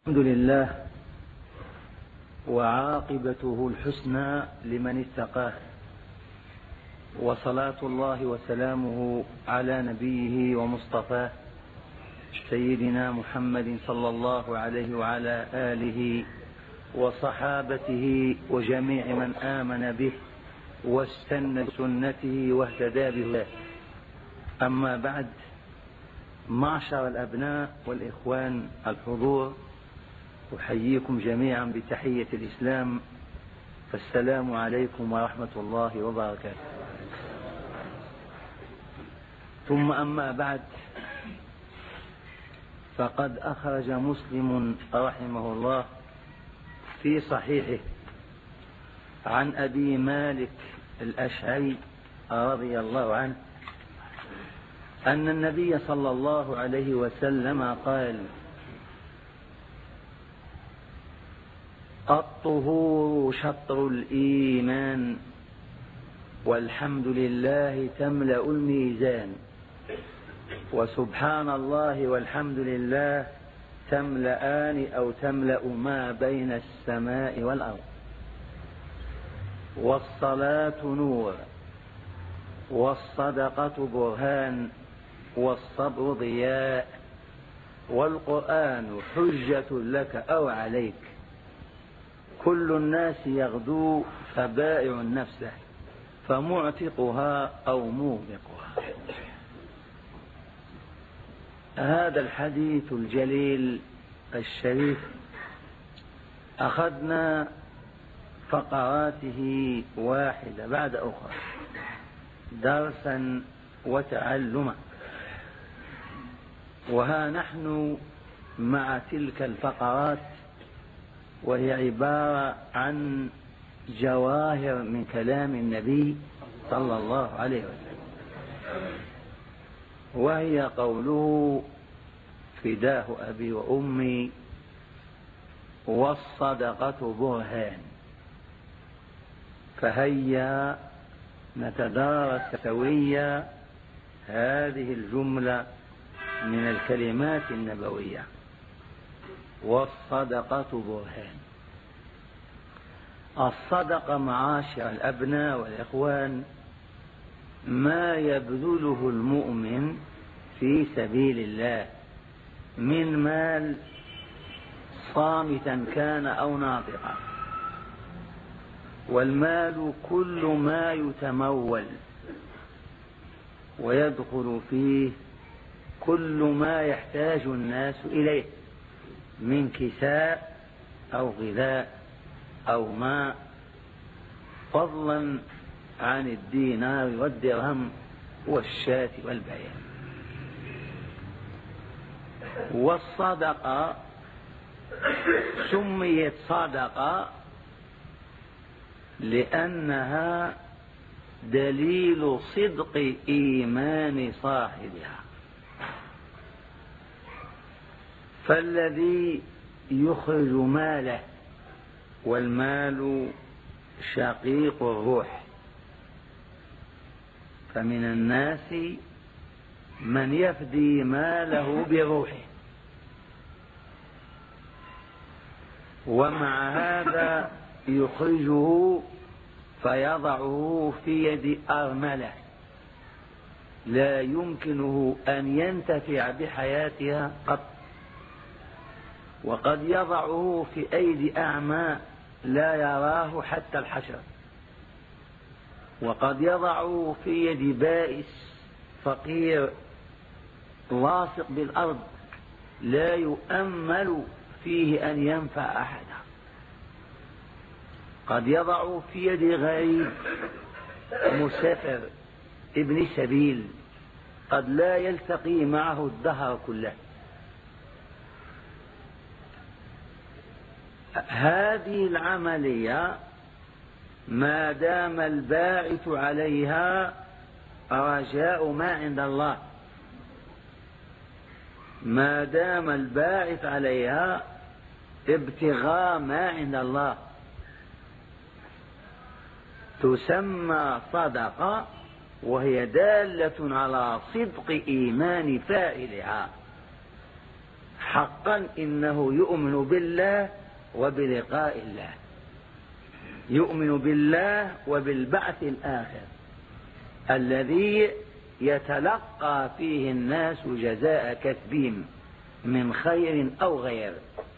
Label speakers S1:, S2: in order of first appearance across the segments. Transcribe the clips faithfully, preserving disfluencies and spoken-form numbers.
S1: الحمد لله وعاقبته الحسنى لمن اتقاه، وصلاة الله وسلامه على نبيه ومصطفاه سيدنا محمد صلى الله عليه وعلى آله وصحابته وجميع من آمن به واستنى بسنته واهتدى بهداه. أما بعد، معشر الأبناء والإخوان الحضور، أحييكم جميعا بتحية الإسلام، فالسلام عليكم ورحمة الله وبركاته. ثم أما بعد، فقد أخرج مسلم رحمه الله في صحيحه عن أبي مالك الأشعري رضي الله عنه أن النبي صلى الله عليه وسلم قال: الطهور شطر الإيمان، والحمد لله تملأ الميزان، وسبحان الله والحمد لله تملأان أو تملأ ما بين السماء والأرض. والصلاة نور، والصدقة برهان، والصبر ضياء، والقرآن حجة لك أو عليك، كل الناس يغدو فبائع نفسه فمعتقها أو موبقها. هذا الحديث الجليل الشريف أخذنا فقراته واحدة بعد أخرى درسا وتعلما، وها نحن مع تلك الفقرات، وهي عبارة عن جواهر من كلام النبي صلى الله عليه وسلم، وهي قوله: فداه أبي وأمي، والصدقة برهان. فهيا نتدارس سويا هذه الجملة من الكلمات النبوية: والصدقة برهان. الصدقة معاشر الأبناء والإخوان ما يبذله المؤمن في سبيل الله من مال، صامتا كان أو ناطقا. والمال كل ما يتمول، ويدخل فيه كل ما يحتاج الناس إليه من كساء أو غذاء أو ماء، فضلا عن الدينار والدرهم والشاة والبيع. والصدقة سميت صدقة لأنها دليل صدق إيمان صاحبها. فالذي يخرج ماله، والمال شقيق الروح، فمن الناس من يفدي ماله بروحه، ومع هذا يخرجه فيضعه في يد أرملة لا يمكنه أن ينتفع بحياتها قط، وقد يضعه في أيدي أعمى لا يراه حتى الحشر، وقد يضعه في يد بائس فقير لاصق بالأرض لا يؤمل فيه أن ينفع أحدا، قد يضع في يد غريب مسافر ابن سبيل قد لا يلتقي معه الدهر كله. هذه العملية ما دام الباعث عليها رجاء ما عند الله، ما دام الباعث عليها ابتغاء ما عند الله، تسمى صدقة، وهي دالة على صدق إيمان فاعلها، حقا إنه يؤمن بالله وبلقاء الله، يؤمن بالله وبالبعث الآخر الذي يتلقى فيه الناس جزاء كسبهم من خير أو غير.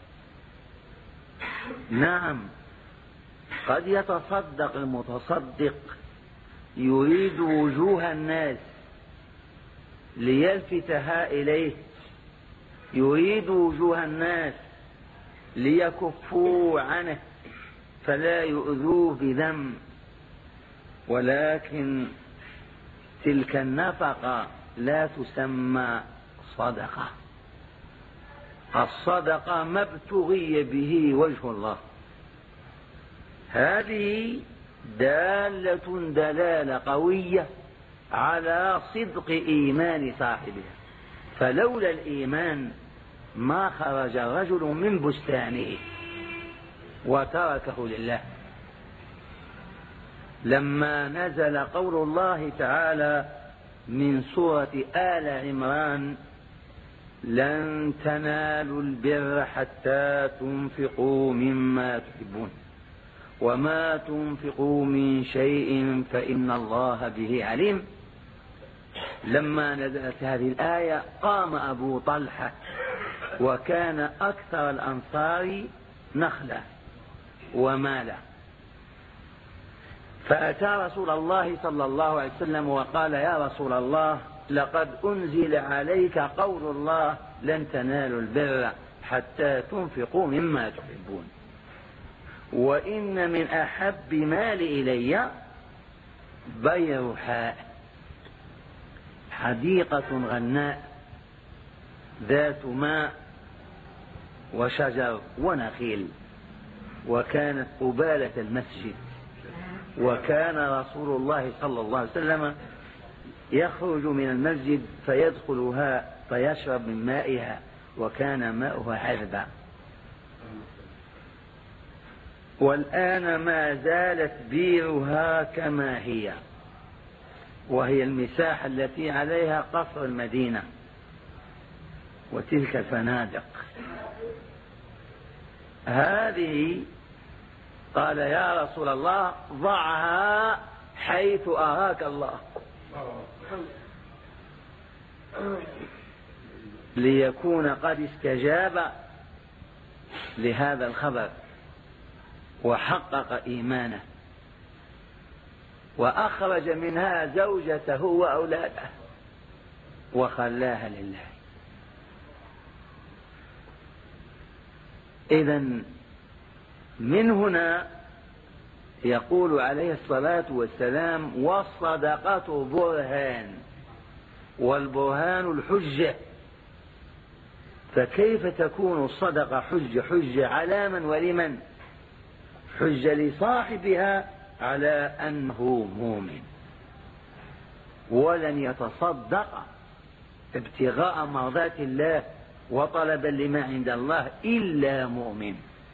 S1: نعم، قد يتصدق المتصدق يريد وجوه الناس ليلفتها إليه، يريد وجوه الناس ليكفوا عنه فلا يؤذوه بذنب، ولكن تلك النفقة لا تسمى صدقة. الصدقة ما ابتغي به وجه الله، هذه دالة دلالة قوية على صدق إيمان صاحبها، فلولا الإيمان ما خرج رجل من بستانه وتركه لله. لما نزل قول الله تعالى من سورة آل عمران: لن تنالوا البر حتى تنفقوا مما تحبون وما تنفقوا من شيء فإن الله به عليم، لما نزلت هذه الآية قام أبو طلحة وكان أكثر الأنصار نخلة ومالا، فأتى رسول الله صلى الله عليه وسلم وقال: يا رسول الله، لقد أنزل عليك قول الله: لن تنالوا البر حتى تنفقوا مما تحبون، وإن من أحب مال إلي بيرحاء، حديقة غناء ذات ماء وشجر ونخيل، وكانت قبالة المسجد، وكان رسول الله صلى الله عليه وسلم يخرج من المسجد فيدخلها فيشرب من مائها، وكان ماؤها عذبا. والآن ما زالت بيرها كما هي، وهي المساحة التي عليها قصر المدينة وتلك الفنادق. هذه قال: يا رسول الله، ضعها حيث أراك الله، ليكون قد استجاب لهذا الخبر وحقق إيمانه، وأخرج منها زوجته وأولاده وخلاها لله. إذن من هنا يقول عليه الصلاة والسلام: والصدقة برهان، والبرهان الحجة. فكيف تكون الصدقة حجة؟ حجة على من ولمن؟ حجة لصاحبها على أنه مؤمن، ولن يتصدق ابتغاء مرضات الله وطلبا لما عند الله إلا مؤمن.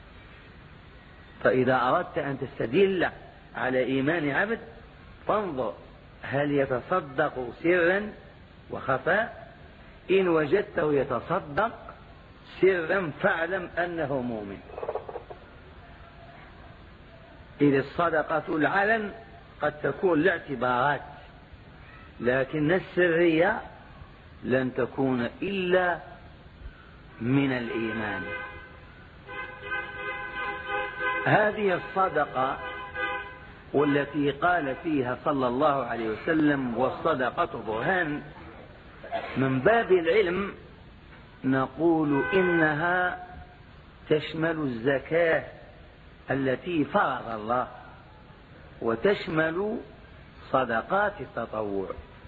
S1: فإذا أردت أن تستدل على إيمان عبد فانظر هل يتصدق سرا وخفاء. إن وجدته يتصدق سرا فاعلم أنه مؤمن. إذ الصدقة العلن قد تكون لاعتبارات، لكن السرية لن تكون إلا من الإيمان. هذه الصدقة والتي قال فيها صلى الله عليه وسلم: والصدقة برهان، من باب العلم نقول إنها تشمل الزكاة التي فرض الله، وتشمل صدقات التطوع.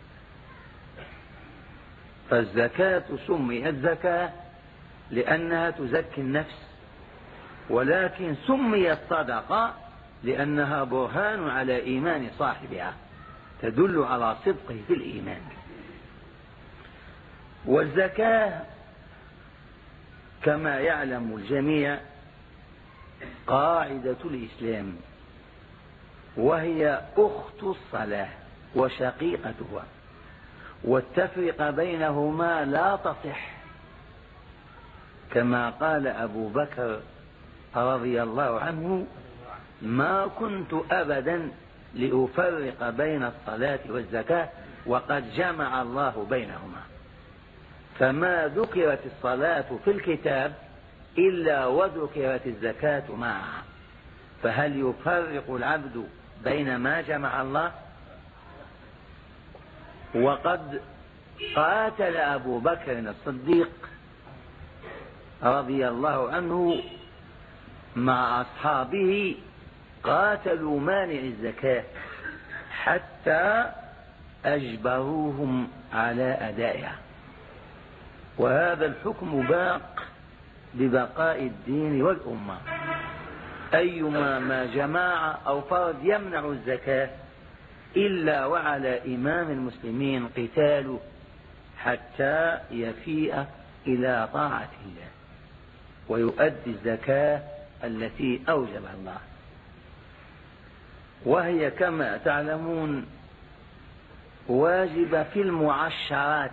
S1: فالزكاة سميت زكاة لأنها تزكي النفس، ولكن سميت صدقة لأنها برهان على إيمان صاحبها، تدل على صدقه في الإيمان. والزكاة كما يعلم الجميع قاعدة الإسلام، وهي أخت الصلاة وشقيقتها، والتفرقة بينهما لا تصح. كما قال أبو بكر رضي الله عنه: ما كنت أبدا لأفرق بين الصلاة والزكاة وقد جمع الله بينهما. فما ذكرت الصلاة في الكتاب إلا وذكرت الزكاة معها، فهل يفرق العبد بين ما جمع الله؟ وقد قاتل أبو بكر الصديق رضي الله عنه مع أصحابه، قاتلوا مانع الزكاة حتى أجبروهم على أدائها. وهذا الحكم باق ببقاء الدين والأمة. أيما ما جماعة أو فرد يمنع الزكاة إلا وعلى إمام المسلمين قتاله حتى يفيء إلى طاعة الله ويؤدي الزكاة التي أوجبها الله، وهي كما تعلمون واجبة في المعشرات،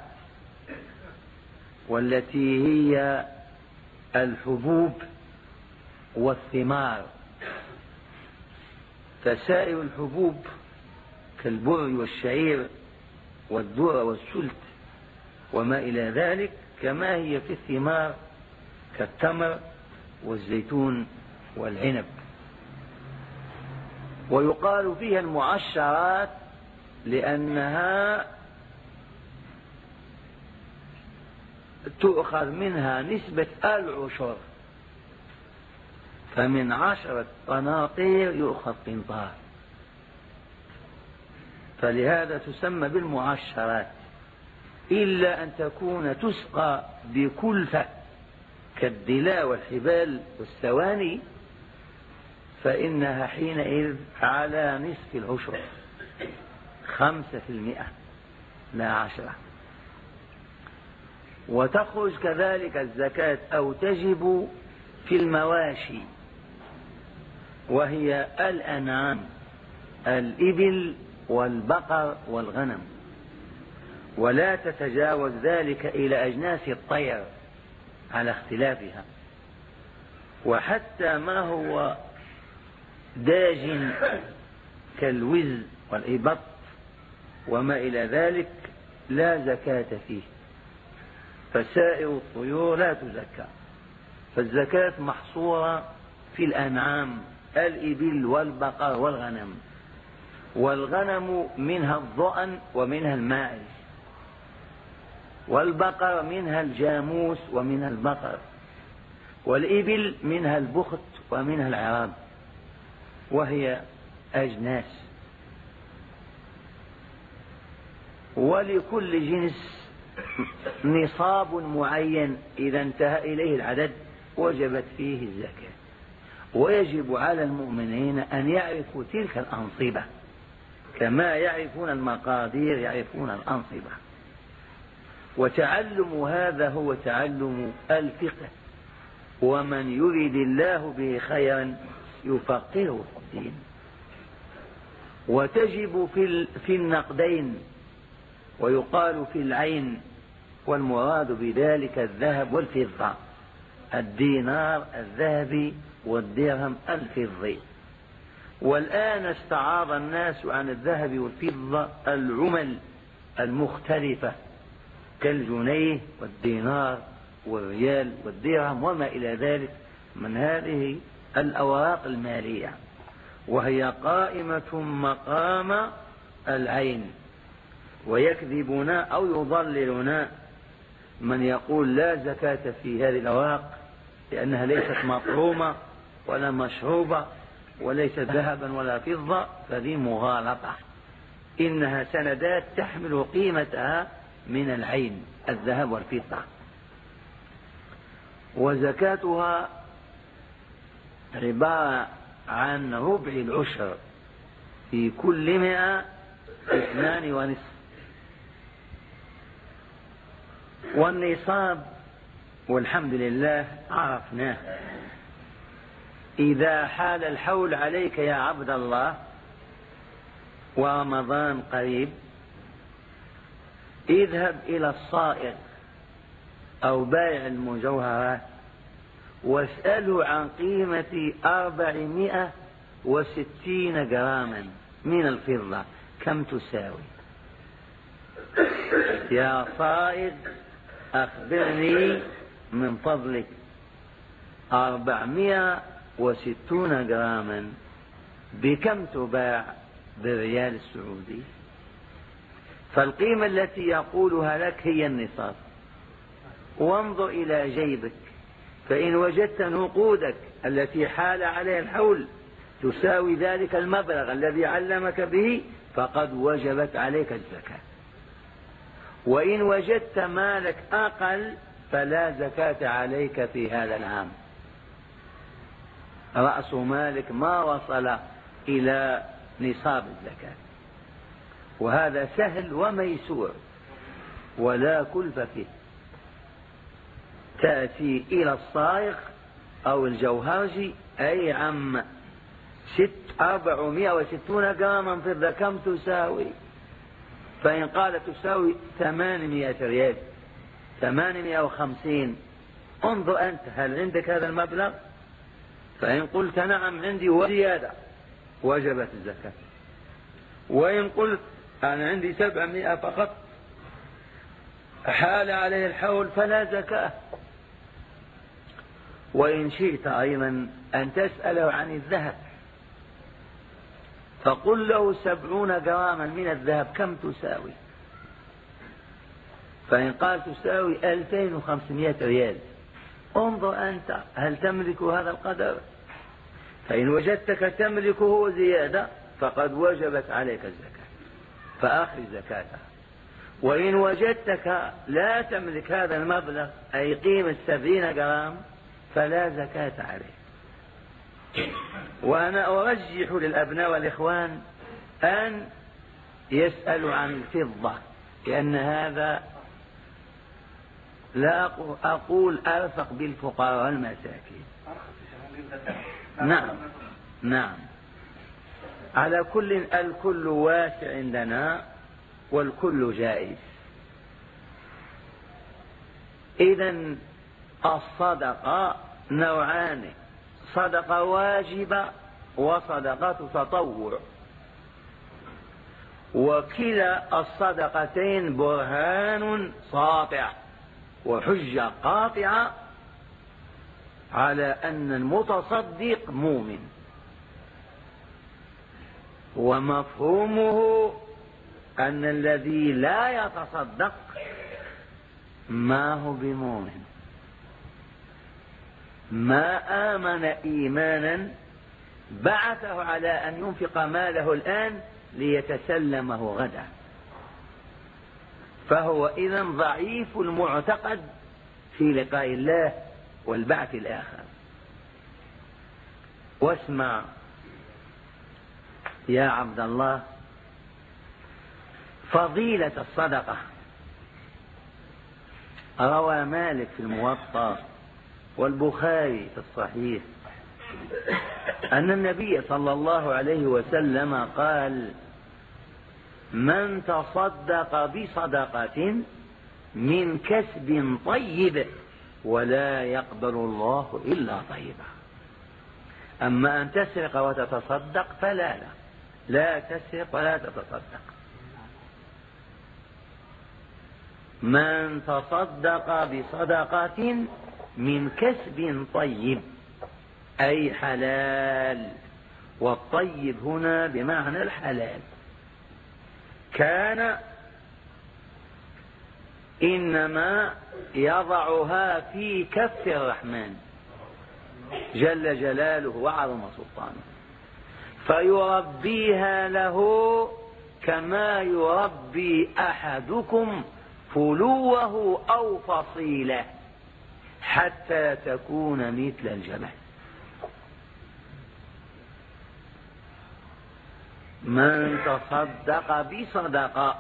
S1: والتي هي الحبوب والثمار. فسائر الحبوب كالبر والشعير والذرة والسلت وما إلى ذلك، كما هي في الثمار كالتمر والزيتون والعنب. ويقال فيها المعشرات لأنها تؤخذ منها نسبة العشر، فمن عشرة قناطير يؤخذ قنطار، فلهذا تسمى بالمعشرات، إلا أن تكون تسقى بكلفة كالدلاء والحبال والسواني، فإنها حينئذ على نصف العشر، خمسة في المئة لا عشرة. وتخرج كذلك الزكاة أو تجب في المواشي، وهي الأنعام، الإبل والبقر والغنم، ولا تتجاوز ذلك إلى أجناس الطير على اختلافها. وحتى ما هو داج كالوز والإبط وما إلى ذلك لا زكاة فيه، فسائر الطيور لا تزكى. فالزكاة محصورة في الأنعام، الإبل والبقر والغنم. والغنم منها الضأن ومنها الماعز، والبقر منها الجاموس ومنها البقر، والإبل منها البخت ومنها العراب، وهي أجناس. ولكل جنس نصاب معين إذا انتهى إليه العدد وجبت فيه الزكاة. ويجب على المؤمنين أن يعرفوا تلك الأنصبة كما يعرفون المقادير يعرفون الأنصبة. وتعلم هذا هو تعلم الفقه، ومن يريد الله به خيرا يفقهه في الدين. وتجب في النقدين، ويقال في العين، والمراد بذلك الذهب والفضة، الدينار الذهبي والدرهم الفضي. والآن استعاض الناس عن الذهب والفضة العمل المختلفة كالجنيه والدينار والريال والدرهم وما إلى ذلك من هذه الأوراق المالية، وهي قائمة مقام العين. ويكذبنا أو يضللنا من يقول لا زكاة في هذه الأوراق لأنها ليست مطعومة ولا مشروبة وليست ذهبا ولا فضة، فذي مغالطة. إنها سندات تحمل قيمتها من العين، الذهب والفضة. وزكاتها عبارة عن ربع العشر، في كل مئة اثنان ونصف. والنصاب والحمد لله عرفناه. إذا حال الحول عليك يا عبد الله ورمضان قريب، اذهب إلى الصائغ أو بائع المجوهرات واسأله عن قيمة أربعمائة وستين جراما من الفضة كم تساوي. يا صائد أخبرني من فضلك، أربعمائة وستون جراما بكم تباع بالريال السعودي؟ فالقيمة التي يقولها لك هي النصاب. وانظر إلى جيبك، فإن وجدت نقودك التي حال عليها الحول تساوي ذلك المبلغ الذي علمك به فقد وجبت عليك الزكاة. وإن وجدت مالك أقل فلا زكاة عليك في هذا العام. رأس مالك ما وصل إلى نصاب الزكاة، وهذا سهل وميسور ولا كلف فيه. تأتي إلى الصائغ أو الجوهرجي أي عم ست أربعمائة وستون جراما فضة كم تساوي؟ فإن قال تساوي ثمانمائة ريال ثمانمائة وخمسين، انظر أنت هل عندك هذا المبلغ؟ فإن قلت نعم عندي وزيادة وجبت الزكاة. وإن قلت أنا عندي سبعمائة فقط حال عليه الحول فلا زكاة. وإن شئت أيضا أن تسأله عن الذهب فقل له سبعون جراما من الذهب كم تساوي؟ فإن قال تساوي ألفين وخمسمائة ريال، انظر أنت هل تملك هذا القدر؟ فإن وجدتك تملكه زيادة فقد وجبت عليك الزكاة فأخرج زكاتها. وإن وجدتك لا تملك هذا المبلغ أي قيمة سبعين جرام فلا زكاة عليه. وأنا أرجح للأبناء والإخوان أن يسألوا عن الفضة، لأن هذا لا أقول أرفق بالفقراء والمساكين. نعم نعم، على كل الكل واسع عندنا والكل جائز. إذن الصدقة نوعان، صدقة واجبة وصدقة تطوع، وكلا الصدقتين برهان ساطع وحجة قاطعة على أن المتصدق مؤمن، ومفهومه أن الذي لا يتصدق ما هو بمؤمن، ما آمن إيمانا بعثه على أن ينفق ماله الآن ليتسلمه غدا، فهو إذن ضعيف المعتقد في لقاء الله والبعث الآخر. واسمع يا عبد الله فضيلة الصدقة. روى مالك في الموطأ والبخاري في الصحيح أن النبي صلى الله عليه وسلم قال: من تصدق بصدقة من كسب طيب ولا يقبل الله إلا طيبا. أما أن تسرق وتتصدق فلا لا لا تسرق ولا تتصدق. من تصدق بصدقة من كسب طيب أي حلال، والطيب هنا بمعنى الحلال، كان إنما يضعها في كف الرحمن جل جلاله وعظم سلطانه، فيربيها له كما يربي أحدكم فلوه أو فصيله حتى تكون مثل الجبل. من تصدق بصدقة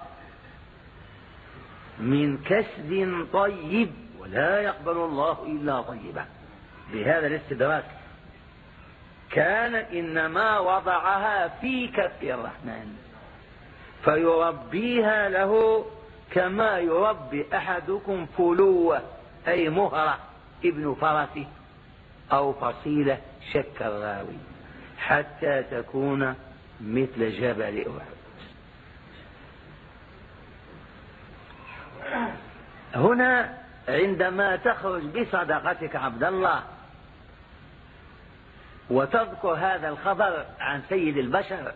S1: من كسب طيب ولا يقبل الله إلا طيبا، بهذا الاستدراك، كان إنما وضعها في كف الرحمن فيربيها له كما يربي أحدكم فلوه أي مهرة ابن فرسه أو فصيلة، شك الراوي، حتى تكون مثل جبل أحد. هنا عندما تخرج بصدقتك عبد الله وتذكر هذا الخبر عن سيد البشر،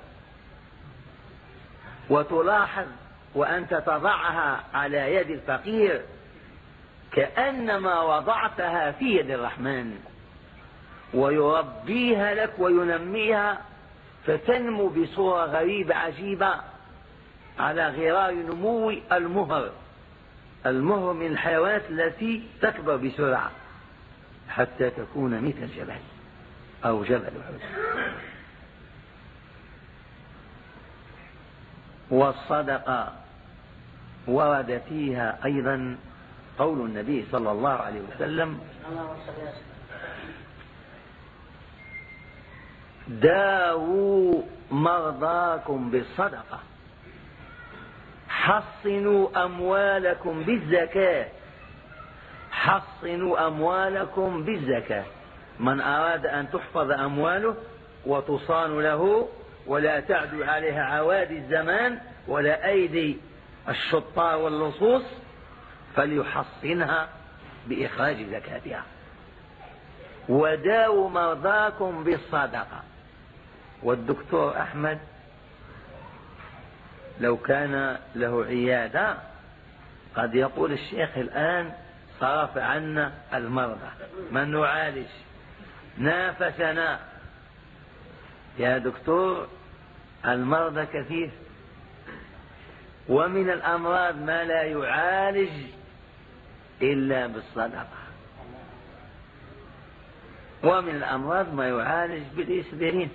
S1: وتلاحظ وأنت تضعها على يد الفقير كأنما وضعتها في يد الرحمن، ويربيها لك وينميها فتنمو بصورة غريبة عجيبة على غرار نمو المهر. المهر من الحيوانات التي تكبر بسرعة حتى تكون مثل الجبل أو جبل أحد. والصدقة ورد فيها أيضا قول النبي صلى الله عليه وسلم: داووا مرضاكم بالصدقة، حصنوا أموالكم بالزكاة، حصنوا أموالكم بالزكاة. من أراد أن تحفظ أمواله وتصان له ولا تعدو عليها عوادي الزمان ولا أيدي الشطار واللصوص فليحصنها بإخراج زكاتها. وداووا مرضاكم بالصدقة. والدكتور أحمد لو كان له عيادة قد يقول: الشيخ الآن صرف عنا المرضى، من نعالج؟ نافسنا. يا دكتور، المرضى كثير، ومن الأمراض ما لا يعالج إلا بالصدقة، ومن الأمراض ما يعالج بالإسبرين.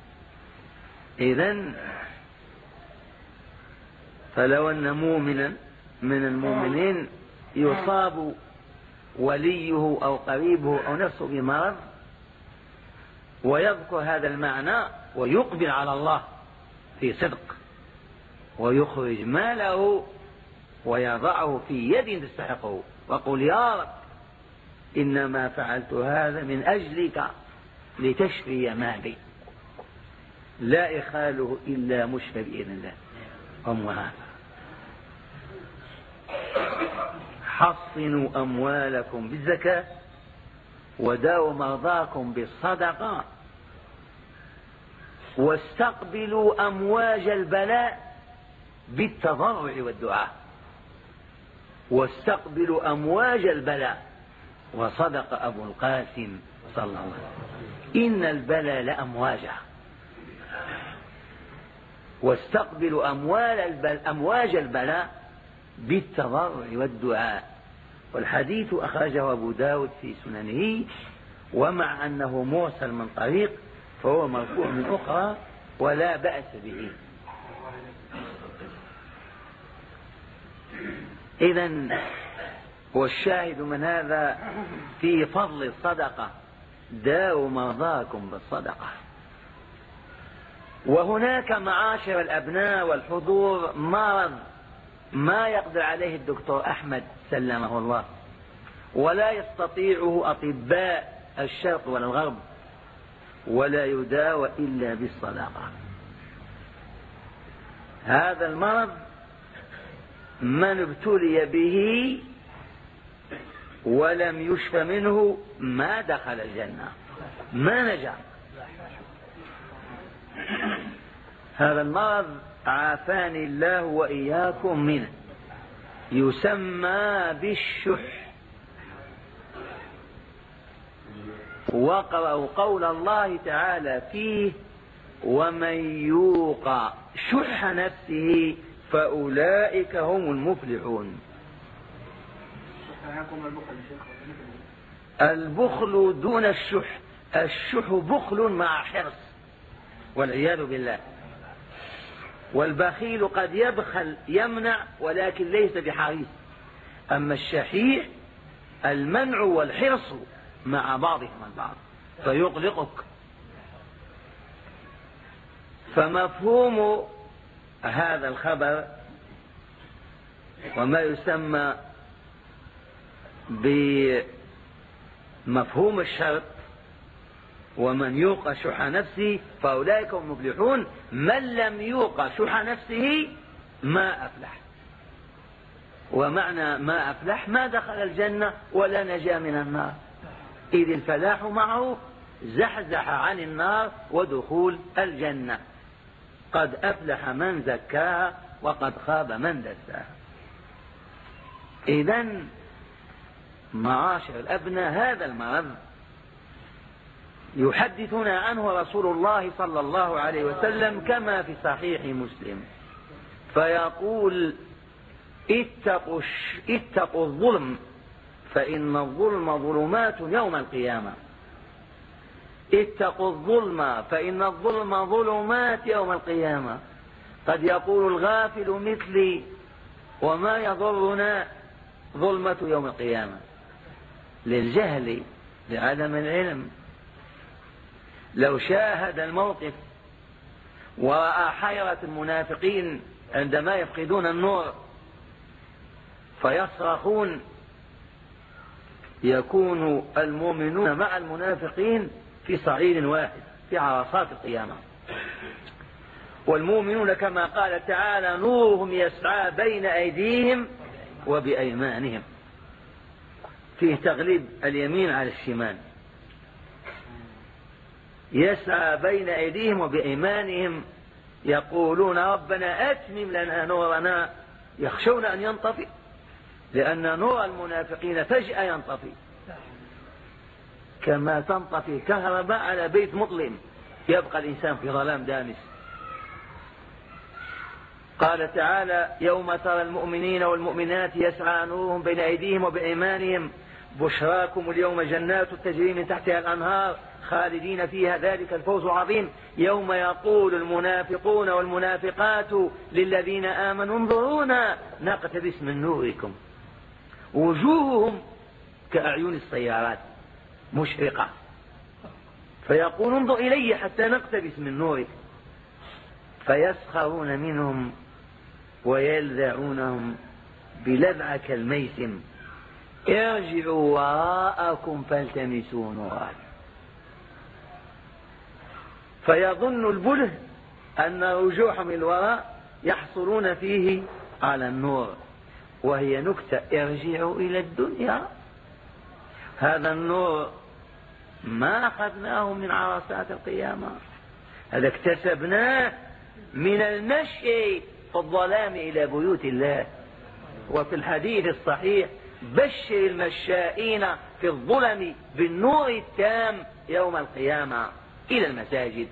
S1: إذن فلو أن مؤمنا من المؤمنين يصاب وليه أو قريبه أو نفسه بمرض ويذكر هذا المعنى ويقبل على الله في صدق ويخرج ماله ويضعه في يد تستحقه وقل: يا رب إنما فعلت هذا من أجلك لتشفي مالي، لا إخاله إلا مشفى بإذن الله. أم هذا: حصنوا أموالكم بالزكاة وداووا مرضاكم بالصدقة واستقبلوا أمواج البلاء بالتضرع والدعاء. واستقبلوا أمواج البلاء. وصدق أبو القاسم صلى الله عليه وسلم: إن البلاء لأمواجا. واستقبلوا أموال البل... أمواج البلاء بالتضرع والدعاء. والحديث أخرجه أبو داود في سننه، ومع أنه مرسل من طريق فهو مرفوع من أخرى ولا بأس به. إذن والشاهد من هذا في فضل الصدقة: داووا مرضاكم بالصدقة. وهناك معاشر الأبناء والحضور مرض ما يقدر عليه الدكتور أحمد سلمه الله، ولا يستطيعه أطباء الشرق ولا الغرب، ولا يداوى إلا بالصدقة. هذا المرض من ابتلي به ولم يشف منه ما دخل الجنة، ما نجا. هذا المرض عافاني الله وإياكم منه، يسمى بالشح. وقرأوا قول الله تعالى فيه: ومن يوق شح نفسه فأولئك هم المفلحون. البخل دون الشح. الشح بخل مع حرص والعياذ بالله. والبخيل قد يبخل يمنع ولكن ليس بحريص. أما الشحيح المنع والحرص مع بعضهم البعض فيقلقك. فمفهوم هذا الخبر وما يسمى بمفهوم الشرط ومن يوق شح نفسه فأولئك هم المفلحون. من لم يوق شح نفسه ما أفلح. ومعنى ما أفلح ما دخل الجنة ولا نجا من النار، إذ الفلاح معه زحزح عن النار ودخول الجنة. قد أفلح من زكاها وقد خاب من دساها. إذن معاشر الأبناء، هذا المرض يحدثنا عنه رسول الله صلى الله عليه وسلم كما في صحيح مسلم، فيقول اتقوا, اتقوا الظلم فإن الظلم ظلمات يوم القيامة. اتقوا الظلم فإن الظلم ظلمات يوم القيامة. قد يقول الغافل مثلي وما يضرنا ظلمة يوم القيامة، للجهل لعدم العلم. لو شاهد الموقف ورأى حيرة المنافقين عندما يفقدون النور فيصرخون، يكون المؤمنون مع المنافقين في صعيد واحد في عرصات القيامة. والمؤمنون كما قال تعالى نورهم يسعى بين أيديهم وبأيمانهم، فيه تغليب اليمين على الشمال. يسعى بين أيديهم وبأيمانهم يقولون ربنا أتمم لنا نورنا، يخشون أن ينطفئ، لأن نور المنافقين فجأة ينطفئ كما تنطفئ كهرباء على بيت مظلم، يبقى الإنسان في ظلام دامس. قال تعالى يوم ترى المؤمنين والمؤمنات يسعى نورهم بين أيديهم وبأيمانهم بشراكم اليوم جنات تجري من تحتها الأنهار خالدين فيها ذلك الفوز العظيم. يوم يقول المنافقون والمنافقات للذين آمنوا انظرونا نقتبس من نوركم، وجوههم كأعين السيارات مشرقة، فيقول انظر إلي حتى نقتبس من نورك، فيسخرون منهم ويلذعونهم بلذعة كالميسم ارجعوا وراءكم فالتمسوا نورا. فيظن البله أن رجوعهم الوراء يحصلون فيه على النور، وهي نكتة ارجعوا إلى الدنيا. هذا النور ما أخذناه من عرصات القيامة، هذا اكتسبناه من المشي في الظلام إلى بيوت الله. وفي الحديث الصحيح بشر المشائين في الظلم بالنور التام يوم القيامة إلى المساجد.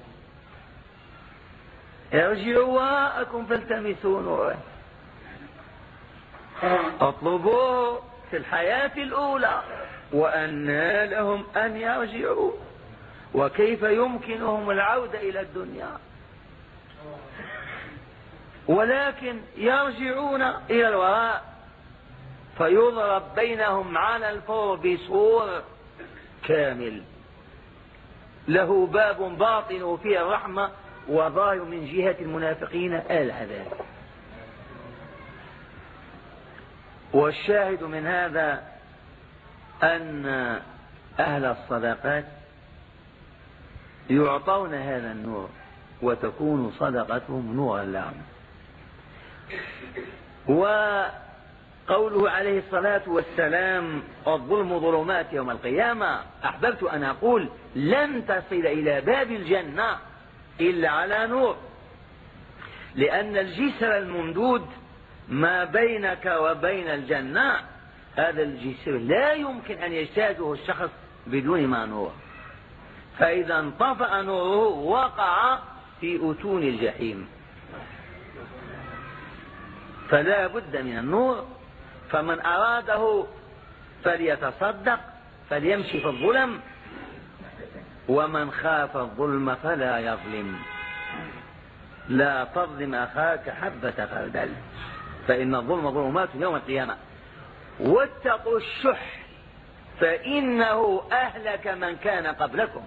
S1: ارجعوا وراءكم فالتمسوا نورا، اطلبوه في الحياة الأولى، وأنى لهم أن يرجعوا، وكيف يمكنهم العودة إلى الدنيا، ولكن يرجعون إلى الوراء فيضرب بينهم على الفور بسور كامل له باب باطن فيه الرحمة وظاهر من جهة المنافقين العذاب. والشاهد من هذا أن أهل الصدقات يعطون هذا النور وتكون صدقتهم نورا لهم. وقوله عليه الصلاة والسلام الظلم ظلمات يوم القيامة، أحببت أن أقول لن تصل إلى باب الجنة إلا على نور، لأن الجسر الممدود ما بينك وبين الجنة هذا الجسر لا يمكن أن يجتازه الشخص بدون ما نور، فإذا انطفأ نوره وقع في أتون الجحيم. فلا بد من النور، فمن أراده فليتصدق فليمشي في الظلم، ومن خاف الظلم فلا يظلم. لا تظلم أخاك حبة خردل فإن الظلم ظلمات يوم القيامة. واتقوا الشح فإنه أهلك من كان قبلكم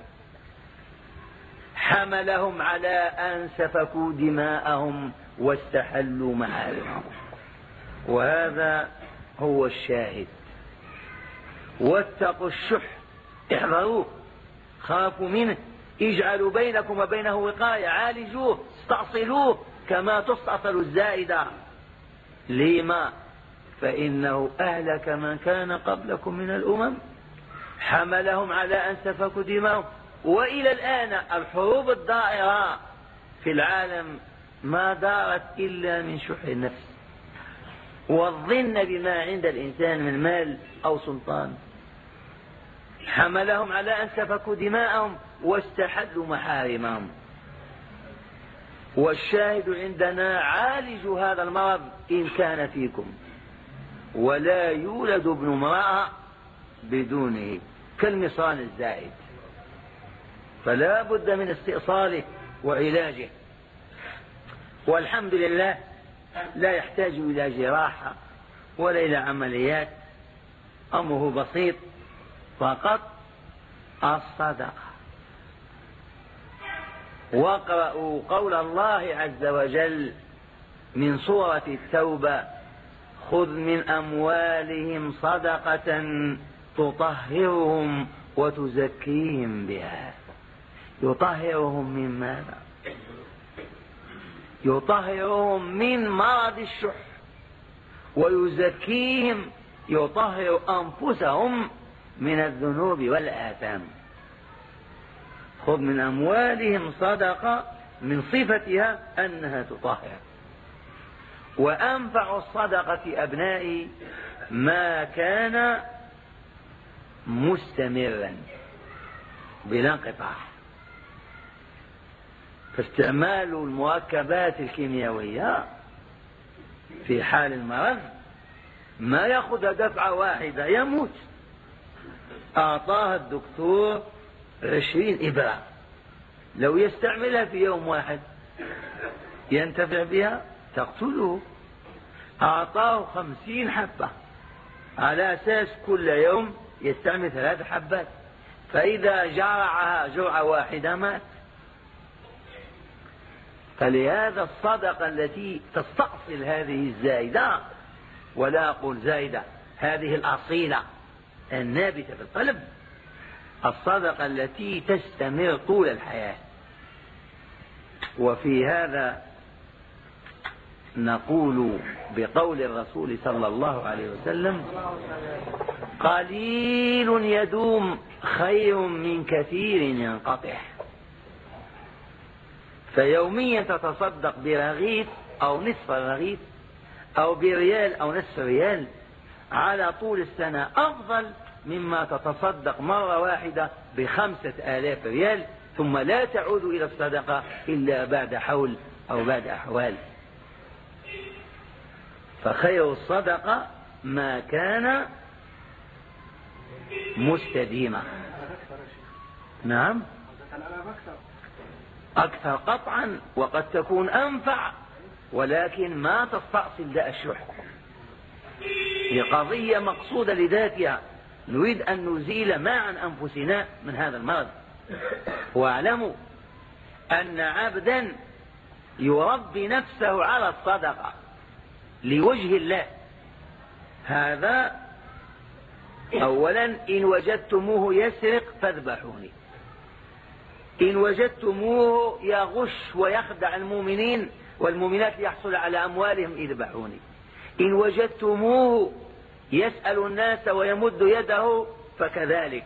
S1: حملهم على أن سفكوا دماءهم واستحلوا محارمهم. وهذا هو الشاهد. واتقوا الشح، احذروه، خافوا منه، اجعلوا بينكم وبينه وقاية، عالجوه، استأصلوه كما تستأصل الزائدة. لما؟ فإنه أهلك من كان قبلكم من الأمم، حملهم على أن سفكوا دماءهم. وإلى الآن الحروب الدائرة في العالم ما دارت إلا من شح النفس والظن بما عند الإنسان من مال أو سلطان. حملهم على أن سفكوا دماءهم واستحلوا محارمهم. والشاهد عندنا عالجوا هذا المرض إن كان فيكم، ولا يولد ابن امرأة بدونه، كالمصان الزائد، فلا بد من استئصاله وعلاجه. والحمد لله لا يحتاج إلى جراحة ولا إلى عمليات، أمره بسيط، فقط الصدقة. واقرأوا قول الله عز وجل من سورة التوبة: خذ من أموالهم صدقة تطهرهم وتزكيهم بها. يطهرهم من ماذا؟ يطهرهم من مرض الشح، ويزكيهم يطهر أنفسهم من الذنوب والآثام. خذ من أموالهم صدقة من صفتها أنها تطهر. وأنفع الصدقة أبنائي ما كان مستمرا بلا انقطاع. فاستعمال المركبات الكيميائية في حال المرض ما يأخذ دفعة واحدة يموت. أعطاها الدكتور عشرين إبرة، لو يستعملها في يوم واحد ينتفع بها تقتله. أعطاه خمسين حبة على أساس كل يوم يستعمل ثلاث حبات، فإذا جرعها جرعة واحدة مات. فلهذا الصدقة التي تستأصل هذه الزائدة، ولا أقول زائدة، هذه الأصيلة النابتة في القلب، الصدقة التي تستمر طول الحياة. وفي هذا نقول بقول الرسول صلى الله عليه وسلم: قليل يدوم خير من كثير ينقطع. فيوميا تتصدق برغيف أو نصف رغيف أو بريال أو نصف ريال على طول السنة أفضل مما تتصدق مرة واحدة بخمسة آلاف ريال ثم لا تعود إلى الصدقة إلا بعد حول أو بعد أحوال. فخير الصدقة ما كان مستديما. نعم، أكثر قطعا، وقد تكون أنفع، ولكن ما تستأصل داء الشح. هي قضية مقصودة لذاتها، نريد أن نزيل ما عن أنفسنا من هذا المرض. واعلموا أن عبدا يربي نفسه على الصدقة لوجه الله، هذا أولا إن وجدتموه يسرق فاذبحوني، إن وجدتموه يغش ويخدع المؤمنين والمؤمنات ليحصل على أموالهم اذبحوني، إن وجدتموه يسأل الناس ويمد يده فكذلك.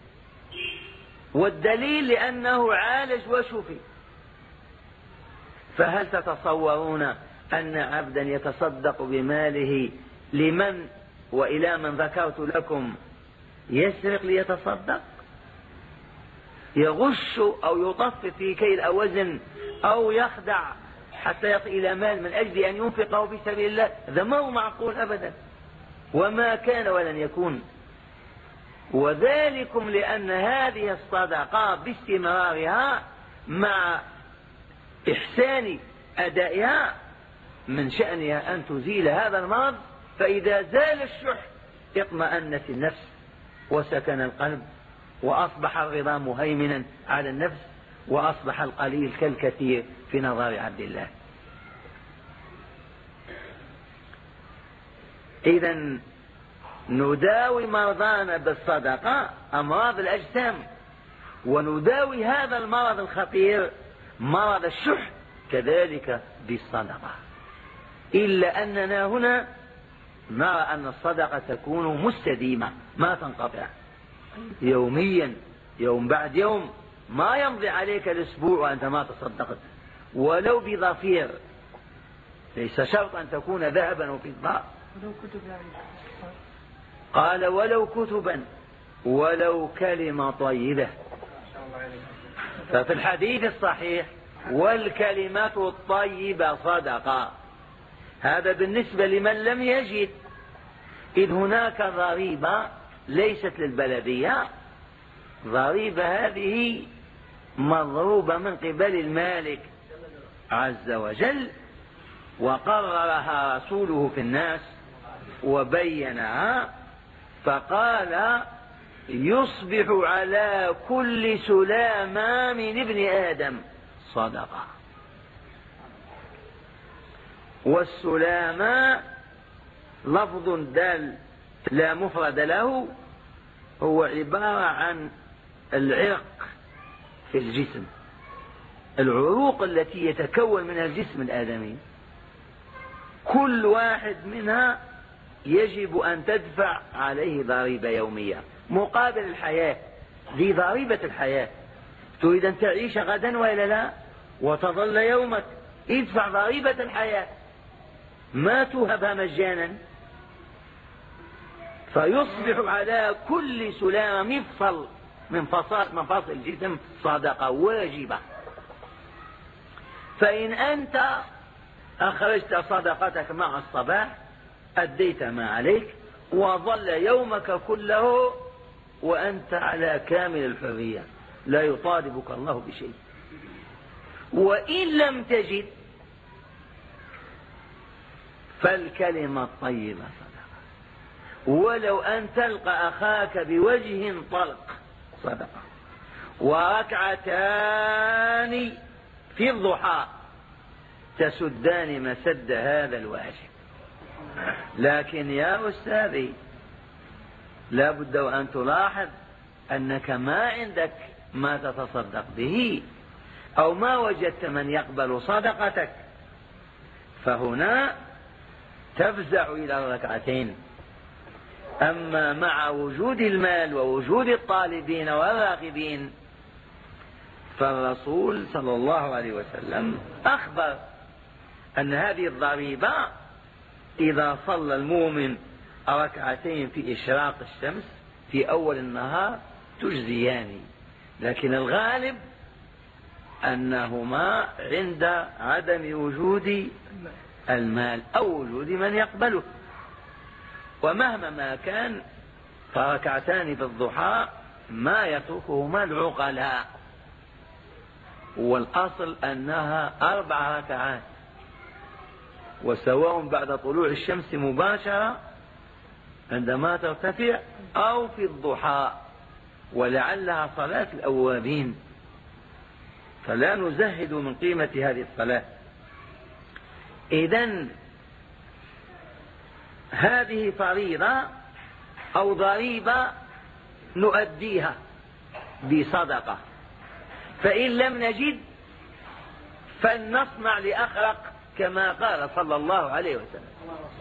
S1: والدليل لأنه عالج وشفي. فهل تتصورون أن عبدا يتصدق بماله لمن وإلى من ذكرت لكم يسرق ليتصدق؟ يغش أو يطفف في كيل أو وزن أو يخدع حتى يصل إلى مال من أجل أن ينفقه في سبيل الله؟ هذا ما هو معقول أبدا، وما كان ولن يكون. وذلكم لأن هذه الصدقة باستمرارها مع إحسان أدائها من شأنها أن تزيل هذا المرض. فإذا زال الشح اطمأنت النفس وسكن القلب، وأصبح الرضا مهيمنا على النفس، وأصبح القليل كالكثير في نظر عبد الله. إذن نداوي مرضانا بالصدقة أمراض الأجسام، ونداوي هذا المرض الخطير مرض الشح كذلك بالصدقة، إلا أننا هنا نرى أن الصدقة تكون مستديمة ما تنقطع يوميا، يوم بعد يوم، ما يمضي عليك الأسبوع وأنت ما تصدقت ولو بظفير، ليس شرط أن تكون ذهبا وفضة. قال ولو كتبا ولو كلمة طيبة. ففي الحديث الصحيح والكلمة الطيبة صدقة. هذا بالنسبة لمن لم يجد، إذ هناك ضريبة ليست للبلدية، ضريبة هذه مضروبة من قبل المالك عز وجل، وقررها رسوله في الناس وبينها، فقال يصبح على كل سلامة من ابن آدم صدقة. والسلامة لفظ دال لا مفرد له، هو عبارة عن العرق في الجسم، العروق التي يتكون منها الجسم الآدمي، كل واحد منها يجب أن تدفع عليه ضريبة يومية مقابل الحياة. دي ضريبة الحياة. تريد أن تعيش غدا ولا لا وتظل يومك، ادفع ضريبة الحياة، ما توهبها مجانا. فيصبح على كل سلامة مفصل من مفاصل الجسم صدقة واجبة. فإن أنت أخرجت صدقتك مع الصباح أديت ما عليك وظل يومك كله وأنت على كامل الحرية، لا يطالبك الله بشيء. وإن لم تجد فالكلمة الطيبة صدقة، ولو أن تلقى أخاك بوجه طلق صدقة. وركعتان في الضحى تسدان مسد هذا الواجب. لكن يا أستاذي لا بد وأن تلاحظ أنك ما عندك ما تتصدق به أو ما وجدت من يقبل صدقتك، فهنا تفزع إلى الركعتين. أما مع وجود المال ووجود الطالبين والراغبين فالرسول صلى الله عليه وسلم أخبر أن هذه الضريبة إذا صلى المؤمن ركعتين في إشراق الشمس في أول النهار تجزيان، لكن الغالب أنهما عند عدم وجود المال أو وجود من يقبله. ومهما ما كان فركعتان في الضحى ما يتركهما العقلاء، والأصل أنها أربع ركعات، وسواء بعد طلوع الشمس مباشرة عندما ترتفع أو في الضحى، ولعلها صلاة الأوابين، فلا نزهد من قيمة هذه الصلاة. إذن هذه فريضة أو ضريبة نؤديها بصدقة، فإن لم نجد فلنصنع لأخرق كما قال صلى الله عليه وسلم: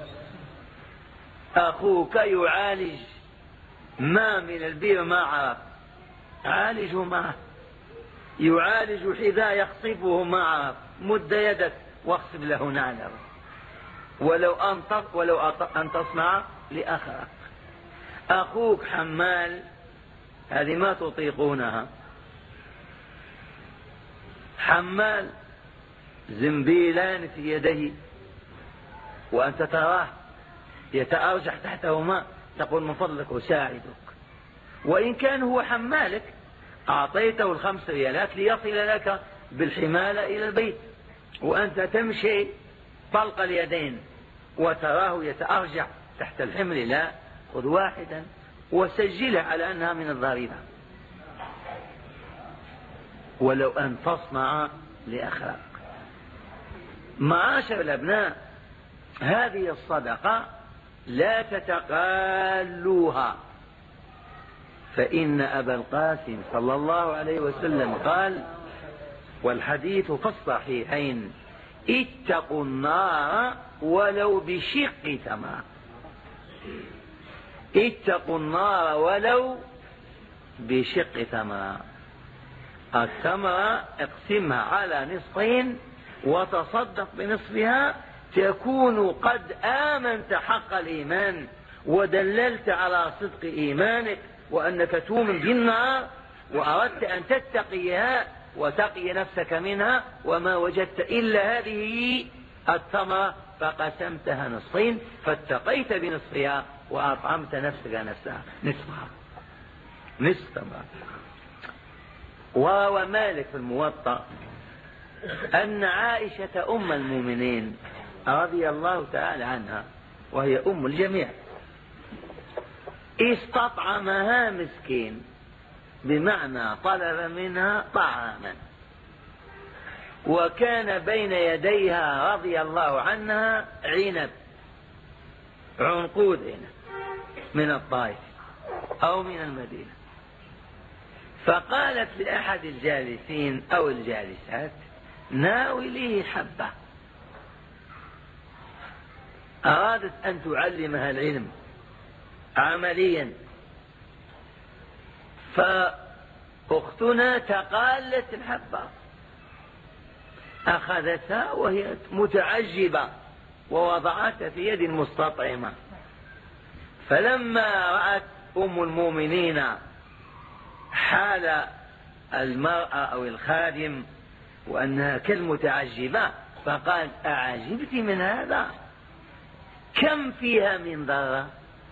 S1: أخوك يعالج ما من البير ما عرف، عالجه معه. يعالج حذاء يخصفه ما عرف، مد يدك واخصب له نعله. ولو أن ولو أن تصنع لأخرق. أخوك حمال، هذه ما تطيقونها، حمال زنبيلان في يديه وأنت تراه يتأرجح تحته ماء، تقول من فضلك أساعدك. وإن كان هو حمالك أعطيته الخمس ريالات ليصل لك بالحمالة إلى البيت، وأنت تمشي طلق اليدين وتراه يتأرجح تحت الحمل، لا، خذ واحدا وسجلها على أنها من الضريبة. ولو أن تصنع لأخلاق. معاشر الأبناء، هذه الصدقة لا تتقالوها، فإن أبا القاسم صلى الله عليه وسلم قال، والحديث في الصحيحين: اتقوا النار ولو بشق تمرة. اتقوا النار ولو بشق تمرة. التمرة اقسمها على نصفين وتصدق بنصفها، تكون قد آمنت حق الإيمان ودللت على صدق إيمانك وأنك تؤمن بالنار، وأردت أن تتقيها وتقي نفسك منها، وما وجدت إلا هذه التمرة فقسمتها نصفين فاتقيت بنصفها وأطعمت نفسك نفسها نصفها نصف تمرة. وروى مالك في الموطأ أن عائشة أم المؤمنين رضي الله تعالى عنها، وهي أم الجميع، استطعمها مسكين، بمعنى طلب منها طعاما، وكان بين يديها رضي الله عنها عنب، عنقود عنب من الطائف أو من المدينة، فقالت لأحد الجالسين أو الجالسات: ناوليه حبة. أرادت أن تعلمها العلم عمليا، فأختنا تقالت الحبة، أخذتها وهي متعجبة ووضعتها في يد المستطعمة. فلما رأت أم المؤمنين حال المرأة أو الخادم وأنها كالمتعجبة، فقال: أعجبت من هذا؟ كم فيها من ضرة؟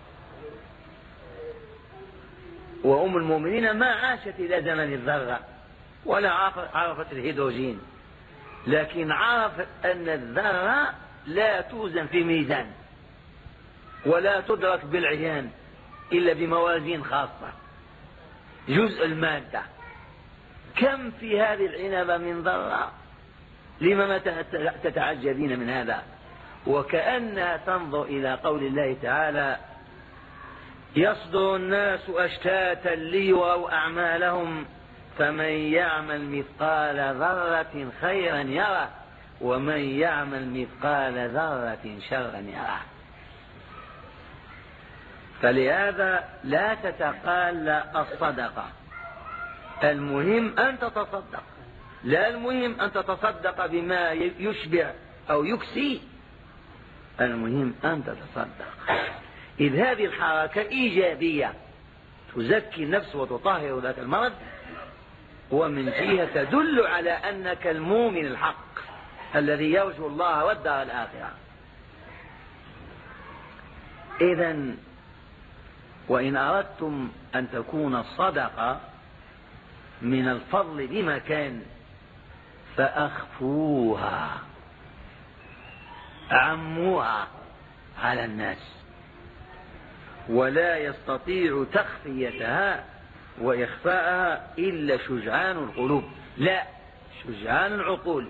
S1: وأم المؤمنين ما عاشت إلى زمن الذرة ولا عرفت الهيدروجين، لكن عرفت أن الذرة لا توزن في ميزان ولا تدرك بالعيان إلا بموازين خاصة، جزء المادة. كم في هذه العنبة من ذرة؟ لما تتعجبين من هذا؟ وكأنها تنظر إلى قول الله تعالى: يصدر الناس أشتاتا ليروا أعمالهم فمن يعمل مثقال ذرة خيرا يره ومن يعمل مثقال ذرة شرا يره. فلهذا لا تتقال الصدقة، المهم أن تتصدق، لا المهم أن تتصدق بما يشبع أو يكسي، المهم أن تتصدق. إذ هذه الحركة إيجابية تزكي النفس وتطهر ذات المرض، ومن جهة تدل على أنك المؤمن الحق الذي يرجو الله والدار الآخرة. إذن وإن أردتم أن تكون الصدقة من الفضل بمكان فأخفوها، عموها على الناس، ولا يستطيع تخفيتها وإخفاءها إلا شجعان القلوب، لا شجعان العقول.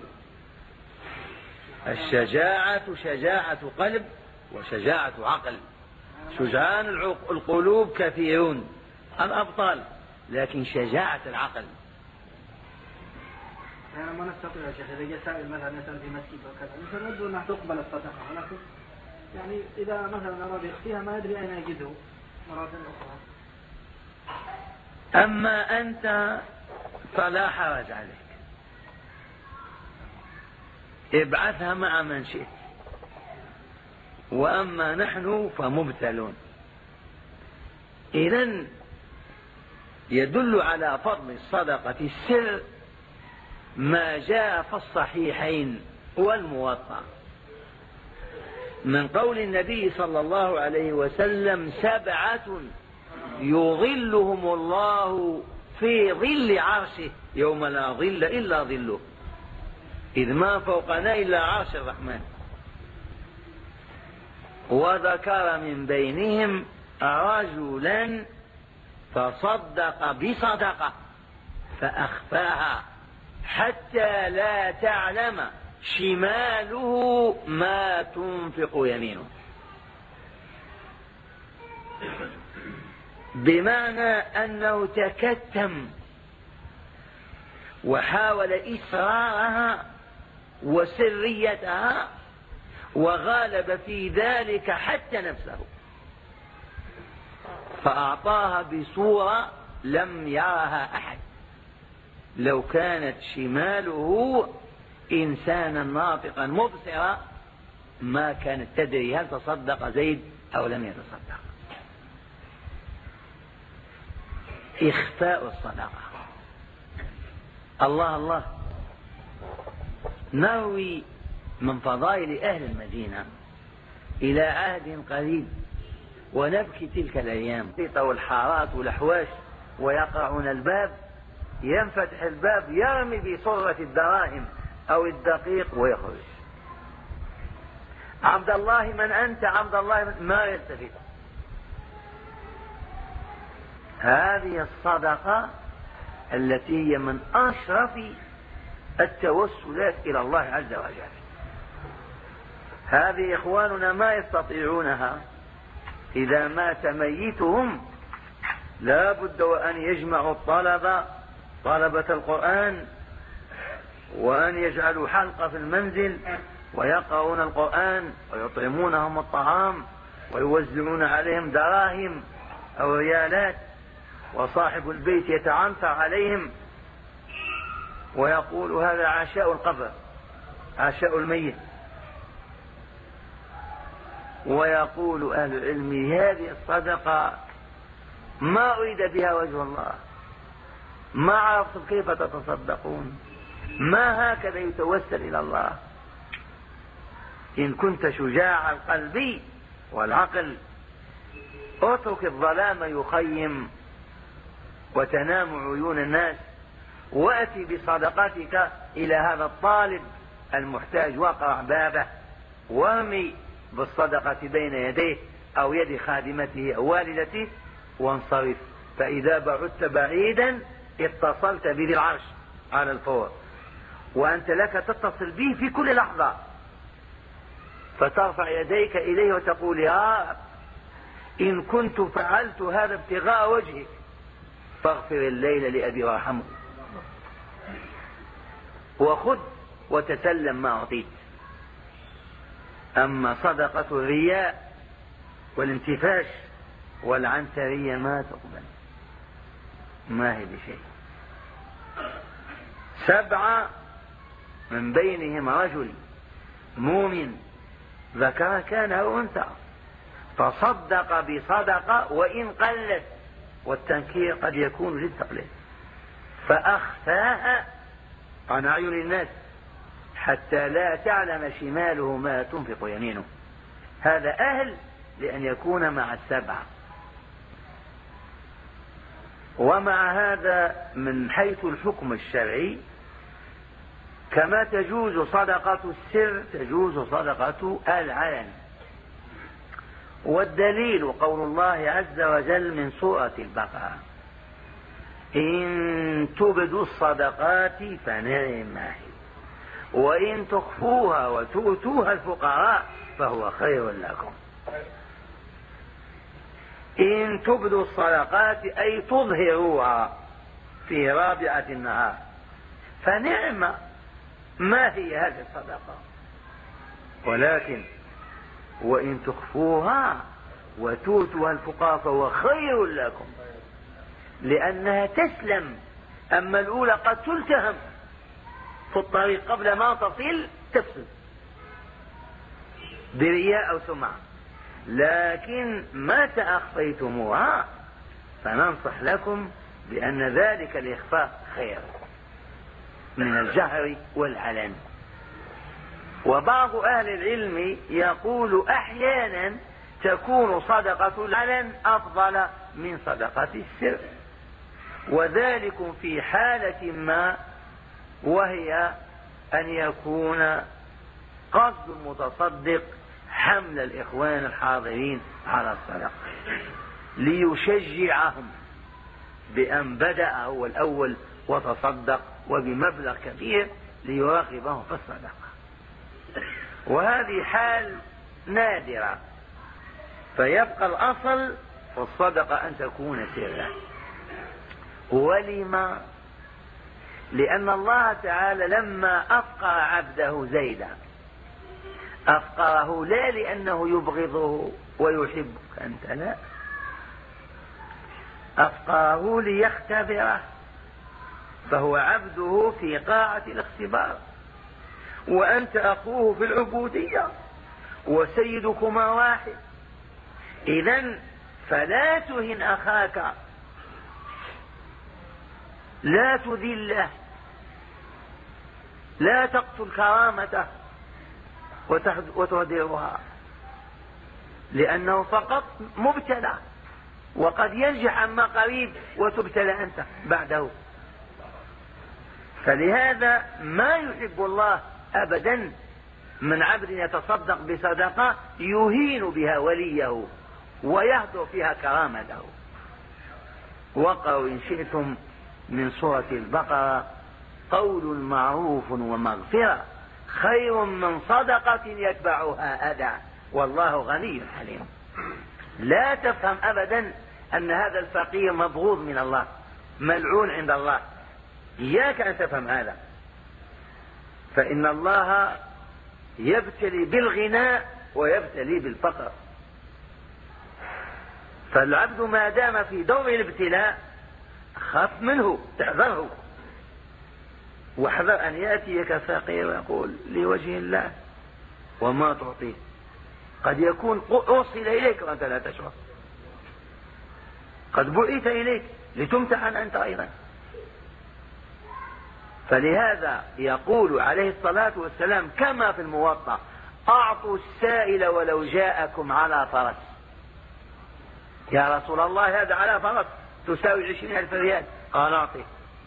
S1: الشجاعة شجاعة قلب وشجاعة عقل. شجعان القلوب كثيرون الأبطال، لكن شجاعة العقل.
S2: يعني ما نستطيع يا شيخ إذا جاء سائل مثلا مثلا في مسجد وكذا مثلا نرجو أن تقبل الصدقة، ولكن يعني إذا مثلا أراد يخفيها ما يدري أين يجده مرة أخرى.
S1: أما أنت فلا حرج عليك، ابعثها مع من شئت، وأما نحن فمبتلون. إذن يدل على فضل الصدقة السر ما جاء في الصحيحين والموطأ من قول النبي صلى الله عليه وسلم: سبعة يظلهم الله في ظل عرشه يوم لا ظل إلا ظله، إذ ما فوقنا إلا عرش الرحمن. وذكر من بينهم رجلا تصدق بصدقة فأخفاها حتى لا تعلم شماله ما تنفق يمينه. بمعنى أنه تكتم وحاول إسرارها وسريتها، وغالب في ذلك حتى نفسه، فأعطاها بصورة لم يرها أحد. لو كانت شماله إنسانا ناطقا مبصرا ما كانت تدري هل تصدق زيد أو لم يتصدق. إخفاء الصدقة. الله الله، نروي من فضائل أهل المدينة إلى عهد قريب ونبكي تلك الأيام. يطوا الحارات والأحواش ويقرعون الباب، ينفتح الباب يرمي بصرة الدراهم أو الدقيق ويخرج. عبد الله من أنت؟ عبد الله من... ما يلتفت. هذه الصدقة التي هي من أشرف التوسلات إلى الله عز وجل. هذه إخواننا ما يستطيعونها. إذا مات ميتهم لا بد وأن يجمعوا الطلبة طلبة القرآن وأن يجعلوا حلقة في المنزل ويقرؤون القرآن ويطعمونهم الطعام ويوزعون عليهم دراهم أو ريالات، وصاحب البيت يتعنفر عليهم ويقول هذا عشاء القبر، عشاء الميت. ويقول أهل العلم هذه الصدقة ما أريد بها وجه الله، ما عرفتم كيف تتصدقون، ما هكذا يتوسل إلى الله. إن كنت شجاع القلب والعقل اترك الظلام يخيم وتنام عيون الناس، وأتي بصدقتك إلى هذا الطالب المحتاج واقرع بابه، وارمي بالصدقة بين يديه أو يد خادمته أو والدته وانصرف. فإذا بعدت بعيدا اتصلت بذي العرش على الفور، وأنت لك تتصل به في كل لحظة، فترفع يديك إليه وتقول يا رب إن كنت فعلت هذا ابتغاء وجهك فاغفر الليل لأبي وارحمه، وخذ وتسلم ما أعطيت. أما صدقة الرياء والانتفاش والعنترية ما تقبل، ما هي بشيء. سبعة من بينهم رجل مؤمن ذكر كان أو أنثى فصدق بصدقة وإن قلت، والتنكير قد يكون للتقليد، فأخفاها عن أعين الناس حتى لا تعلم شماله ما تنفق يمينه. هذا أهل لأن يكون مع السبعة. ومع هذا من حيث الحكم الشرعي كما تجوز صدقة السر تجوز صدقة العلن. والدليل قول الله عز وجل من سورة البقرة إن تبدوا الصدقات فنعم ما هي وإن تخفوها وتؤتوها الفقراء فهو خير لكم. إن تبدوا الصدقات أي تظهروها في رابعة النهار، فنعم ما هي هذه الصدقة. ولكن وإن تخفوها وتؤتوها الفقراء فهو خير لكم، لأنها تسلم. أما الأولى قد تلتهم في الطريق قبل ما تصل تفسد برياء أو سمعة، لكن متى أخفيتموها فننصح لكم بأن ذلك الإخفاء خير من الجهر والعلن. وبعض أهل العلم يقول أحيانا تكون صدقة العلن أفضل من صدقة السر، وذلك في حالة ما وهي أن يكون قصد المتصدق حمل الإخوان الحاضرين على الصدقة ليشجعهم بأن بدأ هو الأول وتصدق وبمبلغ كبير ليراقبهم في الصدقة. وهذه حال نادرة، فيبقى الأصل والصدقة أن تكون سرا. ولما؟ لأن الله تعالى لما أفقر عبده زيدا أفقره لا لأنه يبغضه ويحبك أنت، لا، أفقره ليختبره، فهو عبده في قاعة الاختبار، وأنت أخوه في العبودية، وسيدكما واحد. إذن فلا تهن أخاك، لا تذله، لا تقتل كرامته وتهدرها، لأنه فقط مبتلى، وقد ينجح عما قريب وتبتلى أنت بعده. فلهذا ما يحب الله أبدا من عبد يتصدق بصدقة يهين بها وليه ويهدر فيها كرامته. وقروا إن شئتم من سورة البقرة: قول معروف ومغفرة خير من صدقة يتبعها أذى والله غني حليم. لا تفهم أبدا أن هذا الفقير مبغوض من الله ملعون عند الله، إياك أن تفهم هذا، فإن الله يبتلي بالغناء ويبتلي بالفقر. فالعبد ما دام في دور الابتلاء خاف منه، تحذره، واحذر أن يأتيك فقير ويقول لوجه الله وما تعطيه، قد يكون أوصل إليك وأنت لا تشعر، قد بعث إليك لتمتحن أنت أيضا. فلهذا يقول عليه الصلاة والسلام كما في الموطأ: أعطوا السائل ولو جاءكم على فرس. يا رسول الله هذا على فرس تساوي عشرين ألف ريال، قال أعطيه.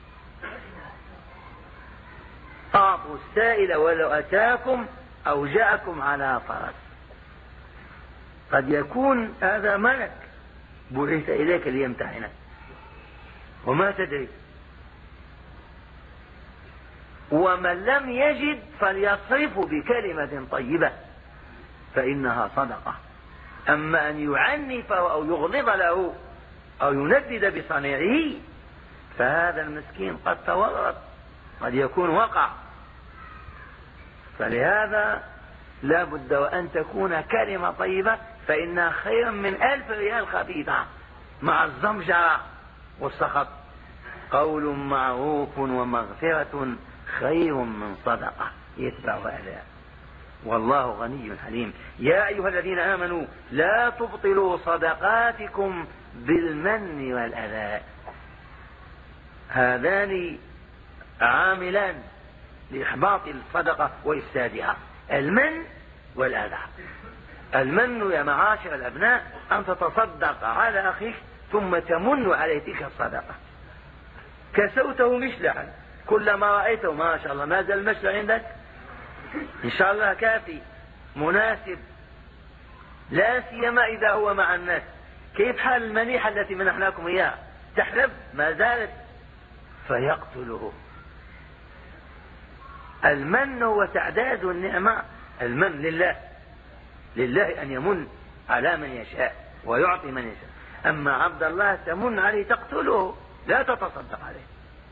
S1: أعطوا السائل ولو أتاكم أو جاءكم على فرس. قد يكون هذا ملك بعث إليك ليمتحنك وما تدري. ومن لم يجد فليصرف بكلمة طيبة فإنها صدقة. أما أن يعنفه أو يغلظ له أو يندد بصنيعه فهذا المسكين قد تورط، قد يكون وقع. فلهذا لا بد وأن تكون كلمة طيبة، فإنها خير من ألف ريال خفيفة مع الزمجرة والسخط. قول معروف ومغفرة خير من صدقة يتبعها أذى والله غني حليم. يا أيها الذين آمنوا لا تبطلوا صدقاتكم بالمن والأذى. هذان عاملان لإحباط الصدقة وإفسادها: المن والأذى. المن يا معاشر الأبناء أن تتصدق على أخيك ثم تمن عليه تلك الصدقة. كسوته مشلعا، كلما رأيته ما شاء الله ما زال المشلع عندك، إن شاء الله كافي مناسب، لا سيما إذا هو مع الناس. كيف حال المنيحة التي منحناكم إياها؟ تحلب ما زالت، فيقتله. المن هو تعداد النعمة. المن لله، لله أن يمن على من يشاء ويعطي من يشاء. أما عبد الله تمن عليه تقتله، لا تتصدق عليه.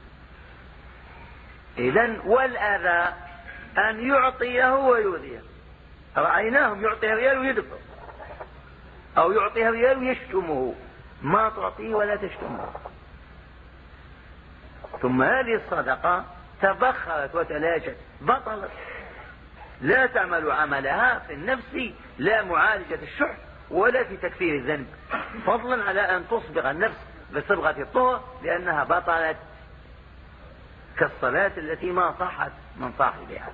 S1: إذن والأذى أن يعطيه ويؤذيه. رأيناهم يعطيه ريال ويدفع، أو يعطيه ريال ويشتمه. ما تعطيه ولا تشتمه. ثم هذه الصدقة تبخرت وتلاشت، بطلت، لا تعمل عملها في النفس، لا معالجة الشح ولا في تكفير الذنب، فضلا على أن تصبغ النفس بصبغة الطهر لأنها بطلت، كالصلاة التي ما صحت من صاحبها.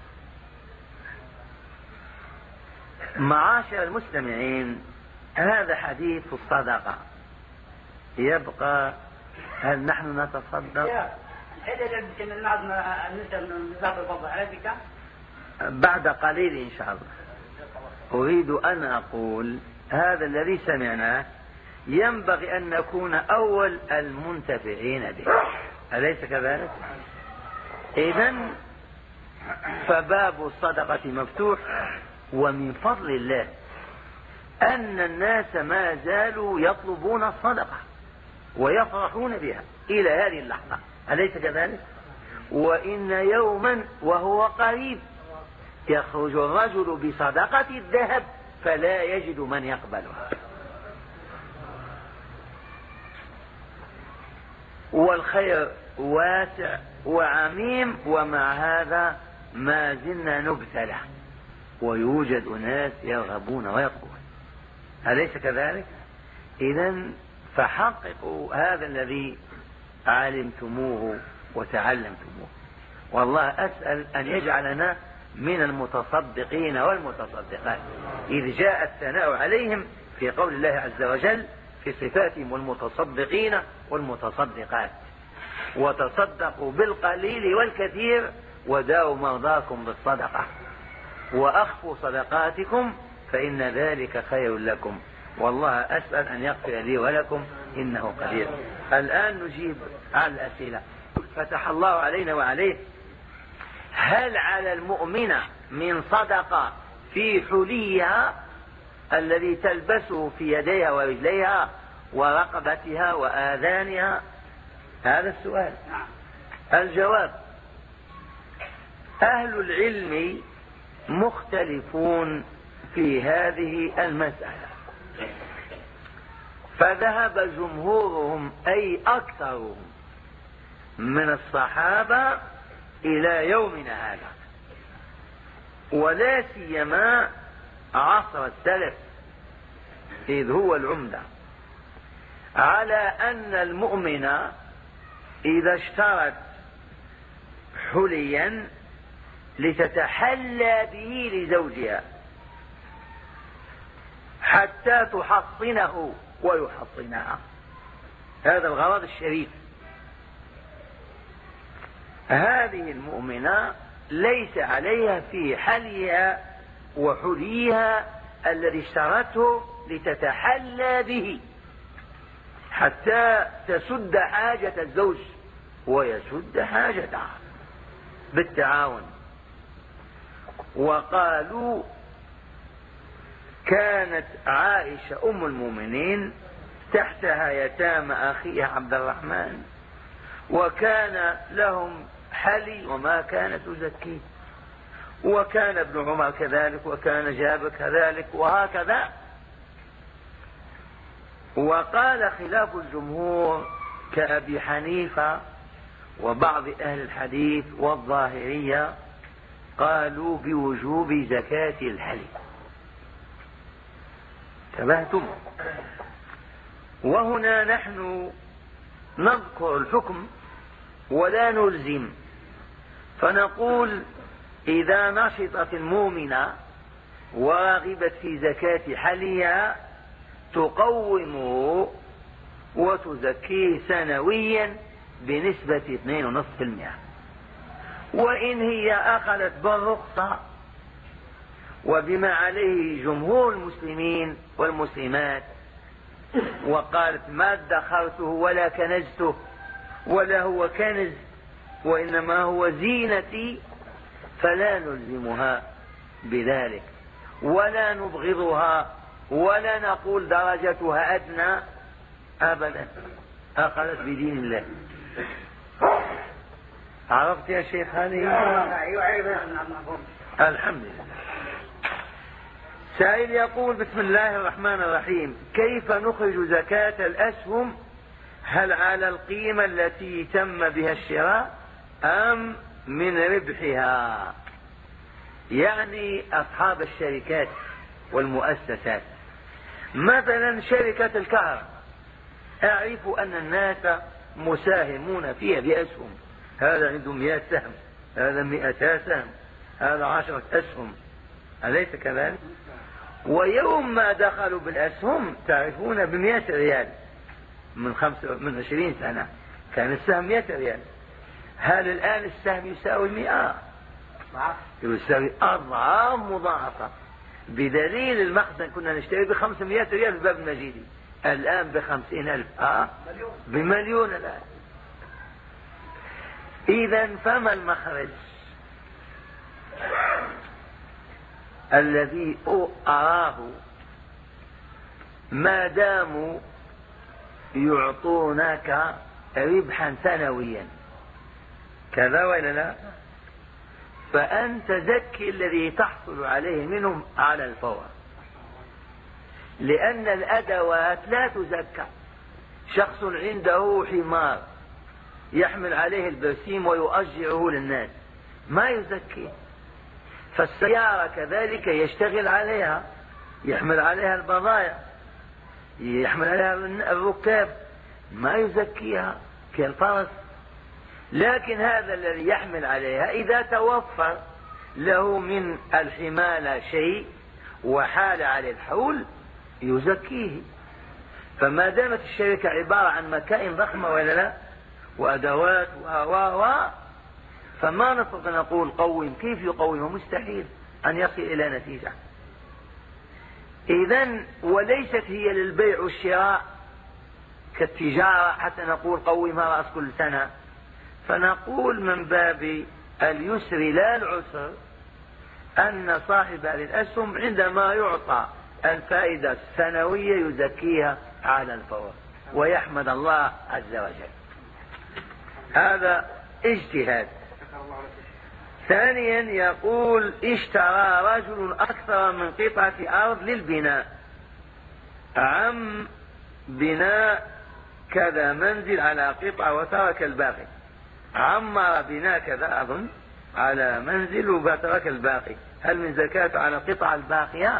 S1: معاشر المستمعين، هذا حديث الصدقة. يبقى هل نحن نتصدق؟ بعد قليل إن شاء الله. أريد أن أقول هذا الذي سمعناه ينبغي أن نكون أول المنتفعين به، أليس كذلك؟ إذن فباب الصدقة مفتوح، ومن فضل الله أن الناس ما زالوا يطلبون الصدقة ويفرحون بها إلى هذه اللحظة، أليس كذلك؟ وإن يوما وهو قريب يخرج الرجل بصدقة الذهب فلا يجد من يقبلها، والخير واسع وعميم، ومع هذا ما زلنا نبتلى ويوجد ناس يرغبون ويطلبون، أليس كذلك؟ إذن فحققوا هذا الذي علمتموه وتعلمتموه، والله أسأل أن يجعلنا من المتصدقين والمتصدقات، إذ جاء الثناء عليهم في قول الله عز وجل في صفاتهم والمتصدقين والمتصدقات، وتصدقوا بالقليل والكثير وداوا مرضاكم بالصدقة وأخفوا صدقاتكم فإن ذلك خير لكم، والله أسأل أن يغفر لي ولكم إنه قدير. الآن نجيب على الأسئلة. فتح الله علينا وعليه. هل على المؤمن من صدقة في حليها الذي تلبسه في يديها ورجليها ورقبتها وآذانها؟ هذا السؤال. الجواب: أهل العلم مختلفون في هذه المسألة، فذهب جمهورهم أي أكثرهم من الصحابة إلى يومنا هذا، ولا سيما عصر السلف إذ هو العمدة، على أن المؤمن إذا اشترت حليا لتتحلى به لزوجها حتى تحصنه ويحصنها، هذا الغرض الشريف، هذه المؤمنة ليس عليها في حليها وحليها الذي اشترته لتتحلى به حتى تسد حاجة الزوج ويسد حاجتها بالتعاون. وقالوا كانت عائشة أم المؤمنين تحتها يتامى أخيها عبد الرحمن، وكان لهم حلي وما كانت تزكيه، وكان ابن عمر كذلك، وكان جابر كذلك، وهكذا. وقال خلاف الجمهور كأبي حنيفة وبعض أهل الحديث والظاهرية قالوا بوجوب زكاة الحلي. انتبهتم؟ وهنا نحن نذكر الحكم ولا نلزم، فنقول إذا نشطت المؤمنة ورغبت في زكاة حليها تقومه وتزكيه سنويا بنسبة اثنين فاصلة خمسة بالمئة، وإن هي أخذت بالرخصة وبما عليه جمهور المسلمين والمسلمات وقالت ما ادخرته ولا كنزته ولا هو كنز وإنما هو زينتي، فلا نلزمها بذلك ولا نبغضها ولا نقول درجتها أدنى أبدا، أخذت بدين الله. عرفت يا شيخ هذه؟ الحمد لله. سائل يقول: بسم الله الرحمن الرحيم، كيف نخرج زكاة الأسهم؟ هل على القيمة التي تم بها الشراء أم من ربحها؟ يعني أصحاب الشركات والمؤسسات، مثلا شركة الكهرباء أعرف أن الناس مساهمون فيها بأسهم، هذا عنده مئة سهم، هذا مئتا سهم، هذا عشرة أسهم، أليس كذلك؟ ويوم ما دخلوا بالأسهم تعرفون بمئة ريال، من خمسة من عشرين سنة كان السهم مئة ريال، هل الآن السهم يساوي مئة؟ يساوي أضعاف مضاعفة، بدليل المخزن كنا نشتري بخمسمائة ريال في باب المجيدي، الآن بخمسين ألف، آه بمليون الآن. إذا فما المخرج الذي أراه ما داموا يعطونك ربحا سنويا كذا ولا لا، فأنت زكي الذي تحصل عليه منهم على الفور، لأن الأدوات لا تزكى. شخص عنده حمار يحمل عليه البرسيم ويؤجره للناس ما يزكي. فالسيارة كذلك يشتغل عليها، يحمل عليها البضائع، يحمل عليها الركاب، ما يزكيها كالفرس. لكن هذا الذي يحمل عليها إذا توفر له من الحمالة شيء وحال على الحول يزكيه. فما دامت الشركة عبارة عن مكائن ضخمة ولا لا وأدوات و و و فما نستطيع نقول قوم. كيف يقومه؟ مستحيل أن يصل إلى نتيجة. إذن وليست هي للبيع والشراء كالتجارة حتى نقول قومها رأس كل سنة. فنقول من باب اليسر لا العسر أن صاحب هذه الأسهم عندما يعطى الفائدة السنوية يزكيها على الفور ويحمد الله عز وجل. هذا اجتهاد. ثانيا يقول اشترى رجل أكثر من قطعة أرض للبناء، عم بناء كذا منزل على قطعة وترك الباقي. عمر بناء كذا أظن على منزل وترك الباقي، هل من زكاة على القطعة الباقية؟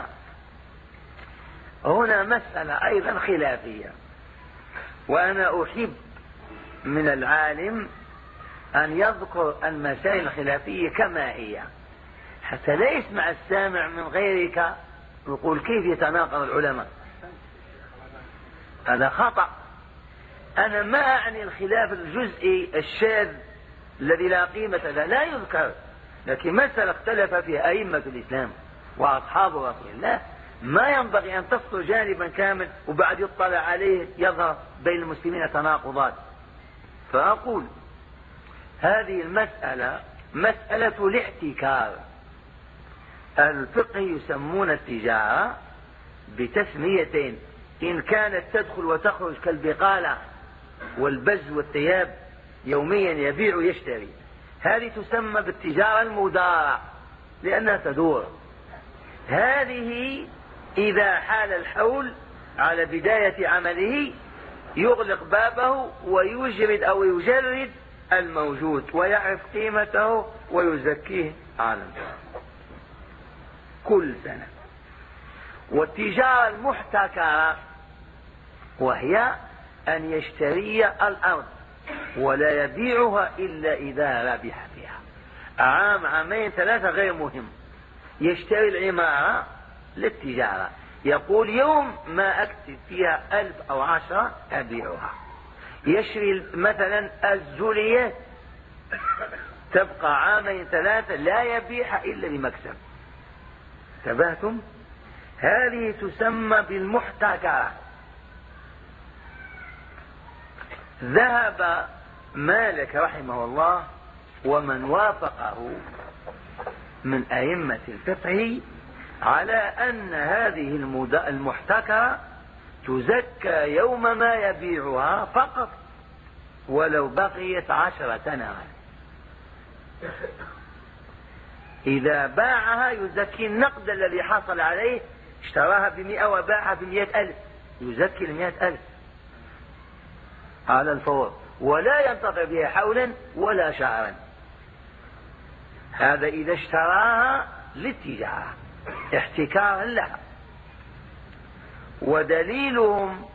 S1: هنا مسألة أيضا خلافية، وأنا أحب من العالم أن يذكر المسائل الخلافية كما هي حتى لا يسمع السامع من غيرك يقول كيف يتناقض العلماء. هذا خطأ. أنا ما أعني الخلاف الجزئي الشاذ الذي لا قيمة له، لا يذكر، لكن مسألة اختلف فيها أئمة الإسلام وأصحاب رسول الله ما ينبغي أن تفصل جانبا كامل وبعد يطلع عليه يظهر بين المسلمين تناقضات. فأقول هذه المسألة مسألة الاحتكار. الفقه يسمون التجارة بتسميتين، إن كانت تدخل وتخرج كالبقالة والبز والثياب يوميا يبيع ويشتري، هذه تسمى بالتجارة المدارة لأنها تدور. هذه إذا حال الحول على بداية عمله يغلق بابه ويجرد أو يجرد الموجود ويعرف قيمته ويزكيه على كل سنة. والتجارة المحتكرة وهي أن يشتري الأرض ولا يبيعها إلا إذا ربح فيها عام عامين ثلاثة غير مهم. يشتري العمارة للتجارة، يقول يوم ما أكتب فيها ألف أو عشرة أبيعها. يشري مثلا الزوليات تبقى عامين ثلاثة لا يبيعها إلا بمكسب. انتبهتم؟ هذه تسمى بالمحتكرة. ذهب مالك رحمه الله ومن وافقه من أئمة الفقه على أن هذه المحتكرة تزكى يوم ما يبيعها فقط ولو بقيت عشر سنوات. إذا باعها يزكي النقد الذي حصل عليه، اشتراها بمئة وباعها بمئة ألف يزكي المئة ألف على الفور ولا ينتظر بها حولا ولا شهرا. هذا إذا اشتراها للتجارة احتكارا لها. ودليلهم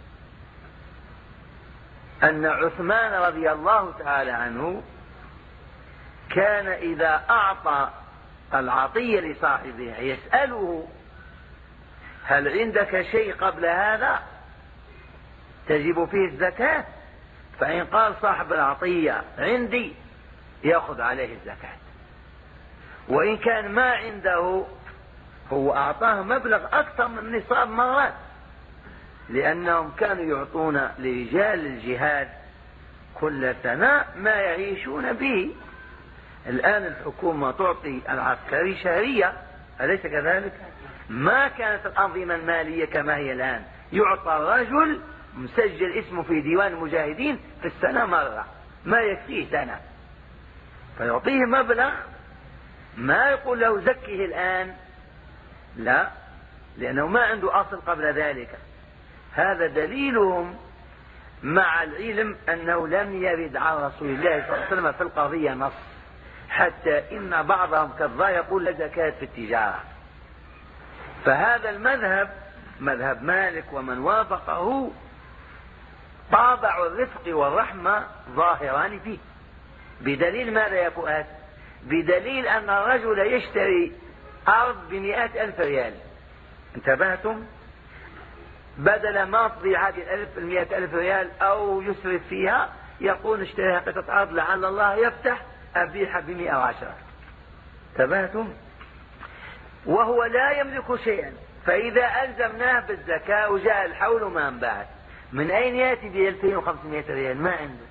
S1: أن عثمان رضي الله تعالى عنه كان إذا أعطى العطية لصاحبها يسأله هل عندك شيء قبل هذا تجب فيه الزكاة؟ فإن قال صاحب العطية عندي يأخذ عليه الزكاة، وإن كان ما عنده هو أعطاه مبلغ أكثر من نصاب مرات، لأنهم كانوا يعطون لرجال الجهاد كل سنة ما يعيشون به. الآن الحكومة تعطي العسكري شهرية، أليس كذلك؟ ما كانت الأنظمة المالية كما هي الآن، يعطى الرجل مسجل اسمه في ديوان المجاهدين في السنة مرة، ما يكفيه سنة، فيعطيه مبلغ، ما يقول له زكيه الآن، لا، لأنه ما عنده أصل قبل ذلك. هذا دليلهم مع العلم أنه لم يرد عن رسول الله صلى الله عليه وسلم في القضية نص، حتى إن بعضهم كالظاهر يقول لا زكاة في التجارة. فهذا المذهب مذهب مالك ومن وافقه طابع الرفق والرحمة ظاهران فيه. بدليل ماذا يا فؤاد؟ بدليل أن الرجل يشتري أرض بمئة ألف ريال، انتبهتم؟ بدل ما تضيع هذه الألف المئة ألف ريال أو يسرف فيها، يقول اشتريها قطعة أرض لعل الله يفتح أبيعها بمئة وعشرة، انتبهتم؟ وهو لا يملك شيئا، فإذا ألزمناه بالزكاة وجاء الحول ما انباعت، من أين يأتي ب ألفين وخمسمائة ريال؟ ما عنده.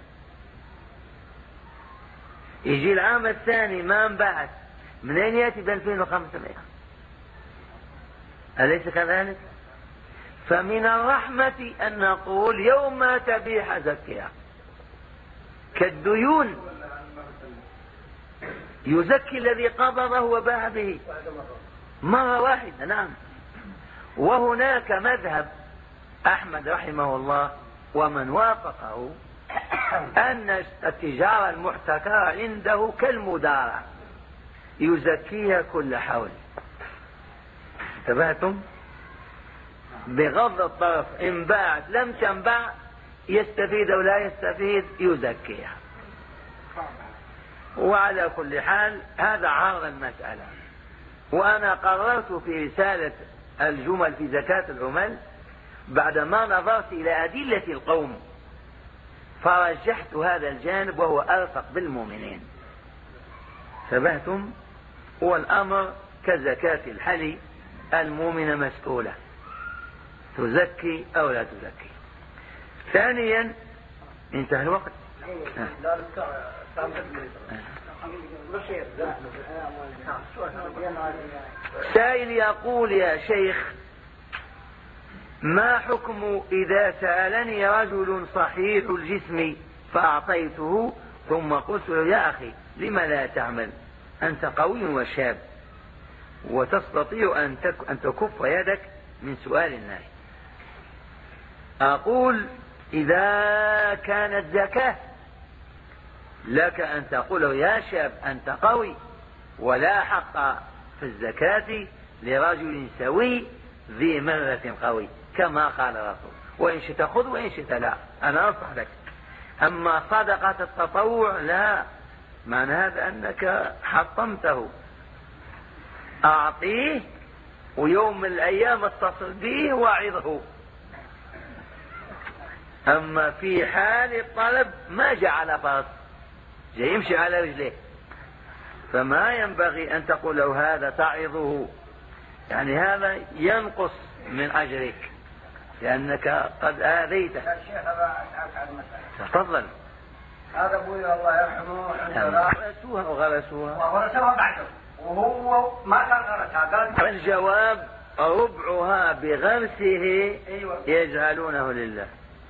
S1: يجي العام الثاني ما انباعت، من أين يأتي ب ألفين وخمسمائة؟ أليس كذلك؟ فمن الرحمة أن نقول يوم ما تبيع زكيها، كالديون يزكي الذي قبضه وباع به مرة واحدة. نعم. وهناك مذهب أحمد رحمه الله ومن وافقه أن التجارة المحتكرة عنده كالمدارة، يزكيها كل حول، انتبهتم؟ بغض الطرف، إن باعت لم تنباع يستفيد أو لا يستفيد يزكيها. وعلى كل حال هذا عرض المسألة. وأنا قررت في رسالة الجمل في زكاة العمل بعدما نظرت إلى أدلة القوم فرجحت هذا الجانب وهو أرفق بالمؤمنين. انتبهتم؟ والأمر كزكاة الحلي، المؤمنة مسؤولة تزكي أو لا تزكي. ثانيا انتهى الوقت. سائل يقول يا شيخ ما حكم إذا سألني رجل صحيح الجسم فأعطيته ثم قلت له يا أخي لم لا تعمل، أنت قوي وشاب وتستطيع أن تكف يدك من سؤال الناس. أقول إذا كانت زكاة لك أن تقول يا شاب أنت قوي ولا حق في الزكاة لرجل سوي ذي مرة قوي كما قال الرسول، وإن شئت خذ وإن شئت لا، أنا أنصح لك. أما صدقة التطوع لا، معنى هذا أنك حطمته، أعطيه ويوم من الأيام اتصل به واعظه. أما في حال الطلب ما جعل فرض، جاي يمشي على رجليه، فما ينبغي أن تقول له هذا تعظه، يعني هذا ينقص من أجرك لأنك قد آذيته. تفضل.
S3: هذا أبوي الله يرحمه
S1: غرسوها وغرسوها
S3: وغرسوها بعده وهو ما كان غرسها. قال
S1: الجواب ربعها بغرسه يجعلونه لله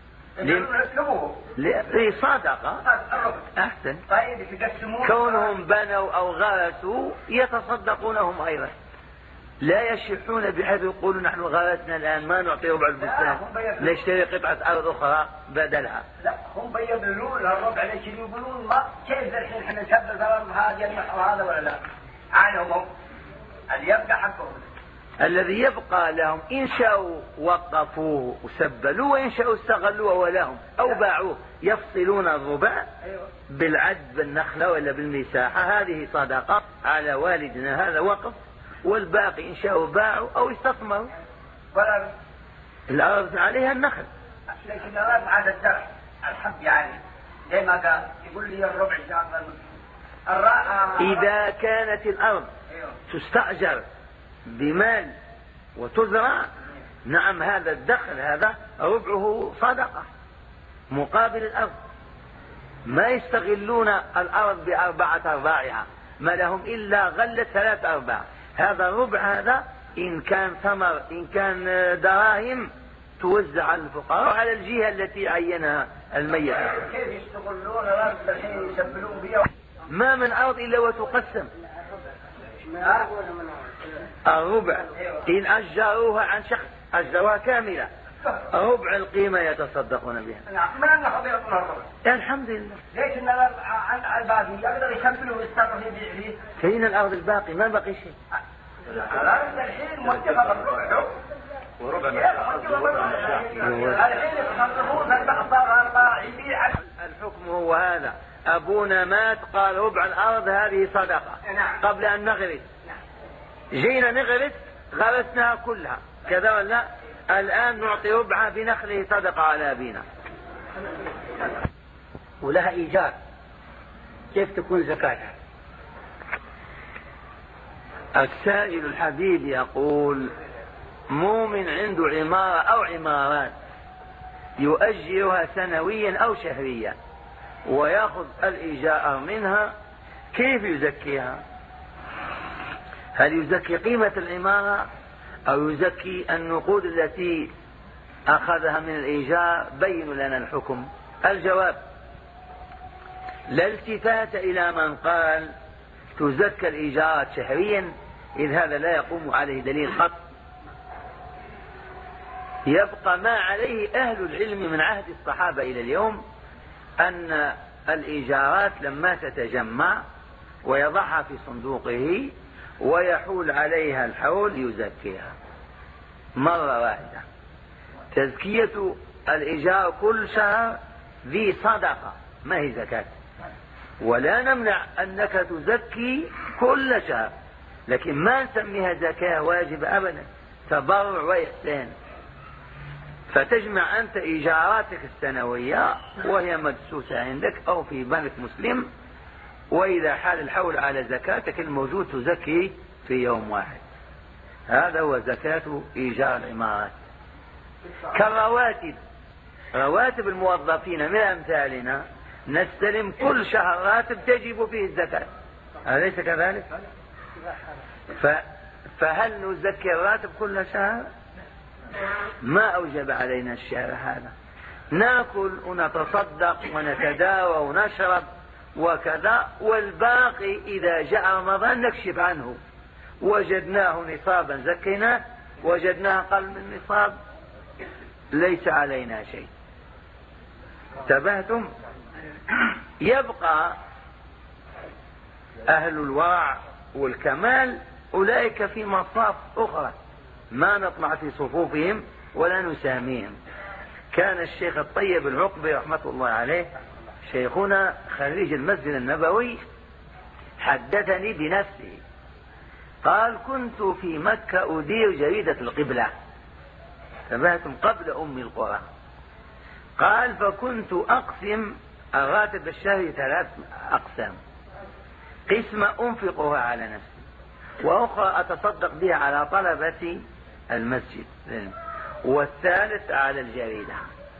S1: لصدقة أحسن. كونهم بنوا أو غرسوا يتصدقونهم أيضا، لا يشحون بحيث يقولوا نحن غرسنا الآن ما نعطي ربع البستان نشتري قطعة أرض أخرى بدلها.
S3: لا هم بيبنوا لها الربع ليش يقولون ما كيف الحين احنا نسبب الأرض هذه المحور هذا ولا لا؟ عنهم اللي يبقى حقهم،
S1: الذي يبقى لهم إن شاءوا وقفوه وسبلوه وإن شاءوا استغلوه ولهم أو باعوه، يفصلون الربع بالعد بالنخلة ولا بالمساحة، هذه صدقة على والدنا، هذا وقف، والباقي إن شاءوا باعوا أو استثمروا.
S3: ولا
S1: الأرض عليها النخل،
S3: لكن الأرض على الزرع الحب يعني زي ما قال يقول لي الربع شهر.
S1: إذا كانت الأرض تستأجر بمال وتزرع، نعم هذا الدخل هذا ربعه صدقة مقابل الأرض. ما يستغلون الأرض بأربعة أرباعها، ما لهم إلا غلة ثلاث أرباع، هذا الربع هذا إن كان ثمر إن كان دراهم توزع على الفقراء على الجهة التي عينها الميت.
S3: كيف يستغلون الأرض الحين يسبلون بها؟
S1: ما من أرض إلا وتقسم الربع. إن أجروها عن شخص أجروها كاملة ربع القيمة يتصدقون بها.
S3: نعم. ما أنه خبيرتنا الربع.
S1: الحمد لله.
S3: ليش إن الأرض عن الباقي يقدر يسبلوا ويستغلوا يبيع فيه؟
S1: فين الأرض الباقي؟ ما بقي شيء.
S3: الأرض الحين موجهة الربع وربع الحين يتصرفون في البحر يبيع.
S1: الحكم هو هذا. أبونا مات قال ربع الأرض هذه صدقة قبل أن نغرس. جينا نغرس غرسناها كلها كذا ولا؟ الآن نعطي ربعها بنخله صدقة على أبينا.
S4: ولها إيجار، كيف تكون زكاتها؟
S1: السائل الحبيب يقول مؤمن عنده عمارة أو عمارات يؤجرها سنويا أو شهريا ويأخذ الإيجار منها، كيف يزكيها؟ هل يزكي قيمة العمارة أو يزكي النقود التي أخذها من الإيجار؟ بين لنا الحكم. الجواب: لا التفات إلى من قال تزكى الإيجارات شهريا، إذ هذا لا يقوم عليه دليل قط. يبقى ما عليه أهل العلم من عهد الصحابة إلى اليوم، أن الإيجارات لما تتجمع ويضعها في صندوقه ويحول عليها الحول يزكيها مرة واحدة. تزكية الإيجار كل شهر ذي صدقة ما هي زكاة، ولا نمنع أنك تزكي كل شهر، لكن ما نسميها زكاة واجبة أبدا، تبرع وإحسان. فتجمع أنت إيجاراتك السنوية وهي مدسوسة عندك أو في بنك مسلم، وإذا حال الحول على زكاتك الموجود تزكي في يوم واحد. هذا هو زكاة إيجار العمارات. كالرواتب، رواتب الموظفين من أمثالنا نستلم كل شهر راتب تجب فيه الزكاة، أليس كذلك؟ ف... فهل نزكي الراتب كل شهر؟ ما أوجب علينا الشهر هذا. نأكل ونتصدق ونتداوى ونشرب وكذا، والباقي إذا جاء رمضان نكشف عنه، وجدناه نصابا زكيناه، وجدناه أقل من نصاب ليس علينا شيء. انتبهتم؟ يبقى أهل الورع والكمال أولئك في مصاف أخرى ما نطمع في صفوفهم ولا نساميهم. كان الشيخ الطيب العقبي رحمة الله عليه شيخنا خريج المسجد النبوي حدثني بنفسه، قال: كنت في مكة أدير جريدة القبلة، تبهتم قبل أم القرى. قال: فكنت أقسم الراتب الشهري ثلاث أقسام، قسمة أنفقها على نفسي، وأخرى أتصدق بها على طلبة المسجد، والثالث على الجريدة.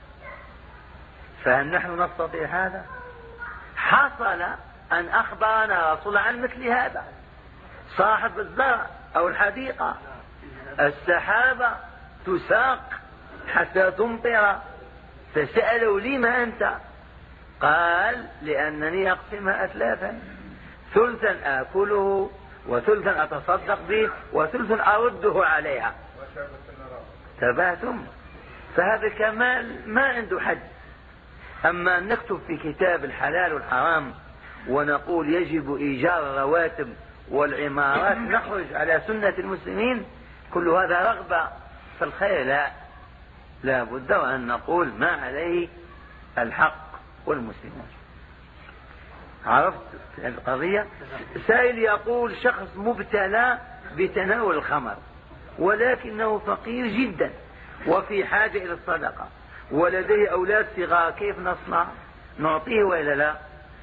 S1: فهل نحن نستطيع هذا؟ حصل أن أخبرنا رسول عن مثل هذا، صاحب الزرع أو الحديقة السحابة تساق حتى تمطر، فسألوا: لما أنت؟ قال: لأنني أقسمها أثلاثا، ثلثا آكله وثلثا أتصدق به وثلثا أرده عليها. تبهتم؟ فهذا كمال ما عنده حد. أما أن نكتب في كتاب الحلال والحرام ونقول يجب إيجار الرواتب والعمارات نخرج على سنة المسلمين، كل هذا رغبة في الخير؟ لا، لا بد وأن نقول ما عليه الحق والمسلمون. عرفت القضية؟ سائل يقول: شخص مبتلى بتناول الخمر ولكنه فقير جدا وفي حاجة إلى الصدقة ولديه أولاد صغار، كيف نصنع؟ نعطيه وإلا لا؟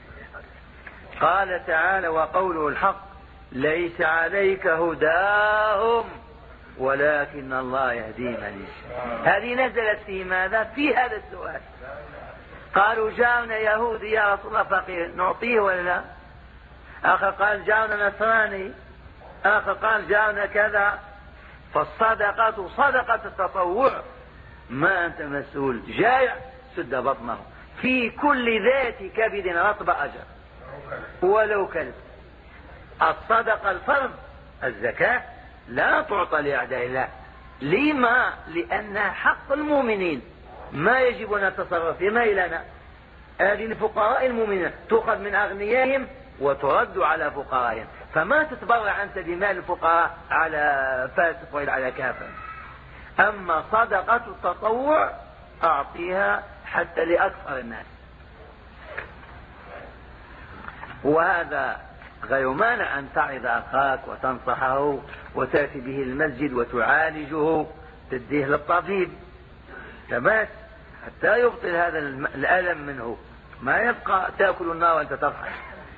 S1: قال تعالى: وقوله الحق: ليس عليك هداهم ولكن الله يهدي من يشاء. هذه نزلت في ماذا؟ في هذا السؤال. قالوا: جاءنا يهودي يا رسول الله فقير، نعطيه ولا لا؟ آخر قال: جاءنا نصراني، آخر قال: جاءنا كذا. فالصدقة صدقة التطوع ما أنت مسؤول. جائع سد بطنه. في كل ذات كبد رطب أجر ولو كلب. الصدقة الفرض الزكاة لا تعطى لأعداء الله. لما؟ لأنها حق المؤمنين، ما يجب أن نتصرف فيما إلينا. هذه الفقراء المؤمنين تؤخذ من أغنيائهم وترد على فقرائهم، فما تتبرع أنت بمال الفقراء على فاسق ولا على كافر. أما صدقة التطوع أعطيها حتى لأكثر الناس، وهذا غير مانع أن تعظ أخاك وتنصحه وتأتي به المسجد وتعالجه، تديه للطبيب تبات حتى يبطل هذا الألم منه، ما يبقى تأكل النار وأنت تضحك.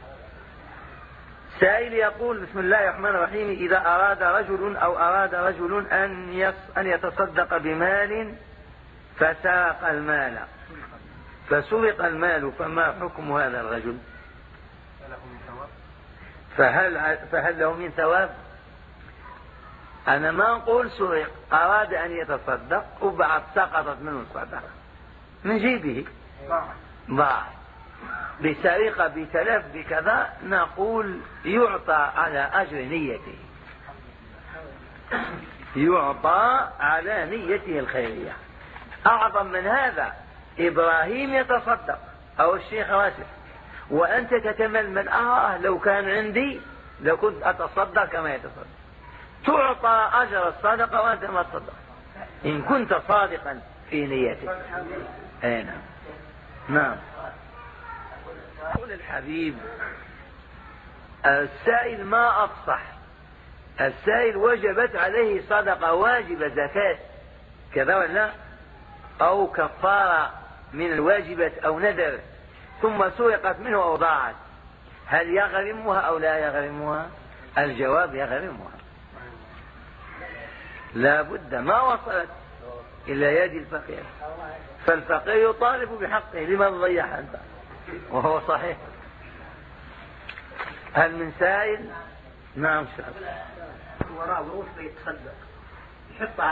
S1: سائل يقول: بسم الله الرحمن الرحيم، إذا أراد رجل أو أراد رجل أن أن يتصدق بمال فسرق المال فسرق المال، فما حكم هذا الرجل؟ فهل فهل له من ثواب؟ أنا ما نقول سرق، أراد أن يتصدق وبعد سقطت منه الصدقة من جيبه، ضاع بسرقة بتلف بكذا، نقول يعطى على أجر نيته، يعطى على نيته الخيرية. أعظم من هذا إبراهيم يتصدق أو الشيخ راشد وأنت تتململ: آه لو كان عندي لكنت أتصدق كما يتصدق. تعطى أجر الصدقة وأنت ما تصدق إن كنت صادقا في نيتك. أي نعم. نعم. قول الحبيب: السائل ما أفصح، السائل وجبت عليه صدقة واجبة زكاة كذا ولا أو كفارة من الواجبات أو نذر ثم سرقت منه أو ضاعت، هل يغرمها أو لا يغرمها؟ الجواب: يغرمها، لا بد، ما وصلت إلى يد الفقير، فالفقير يطالب بحقه، لماذا ضيعها أنت؟ وهو صحيح. هل من سائل؟ نعم.
S4: وراء ظروف يتصدق يحط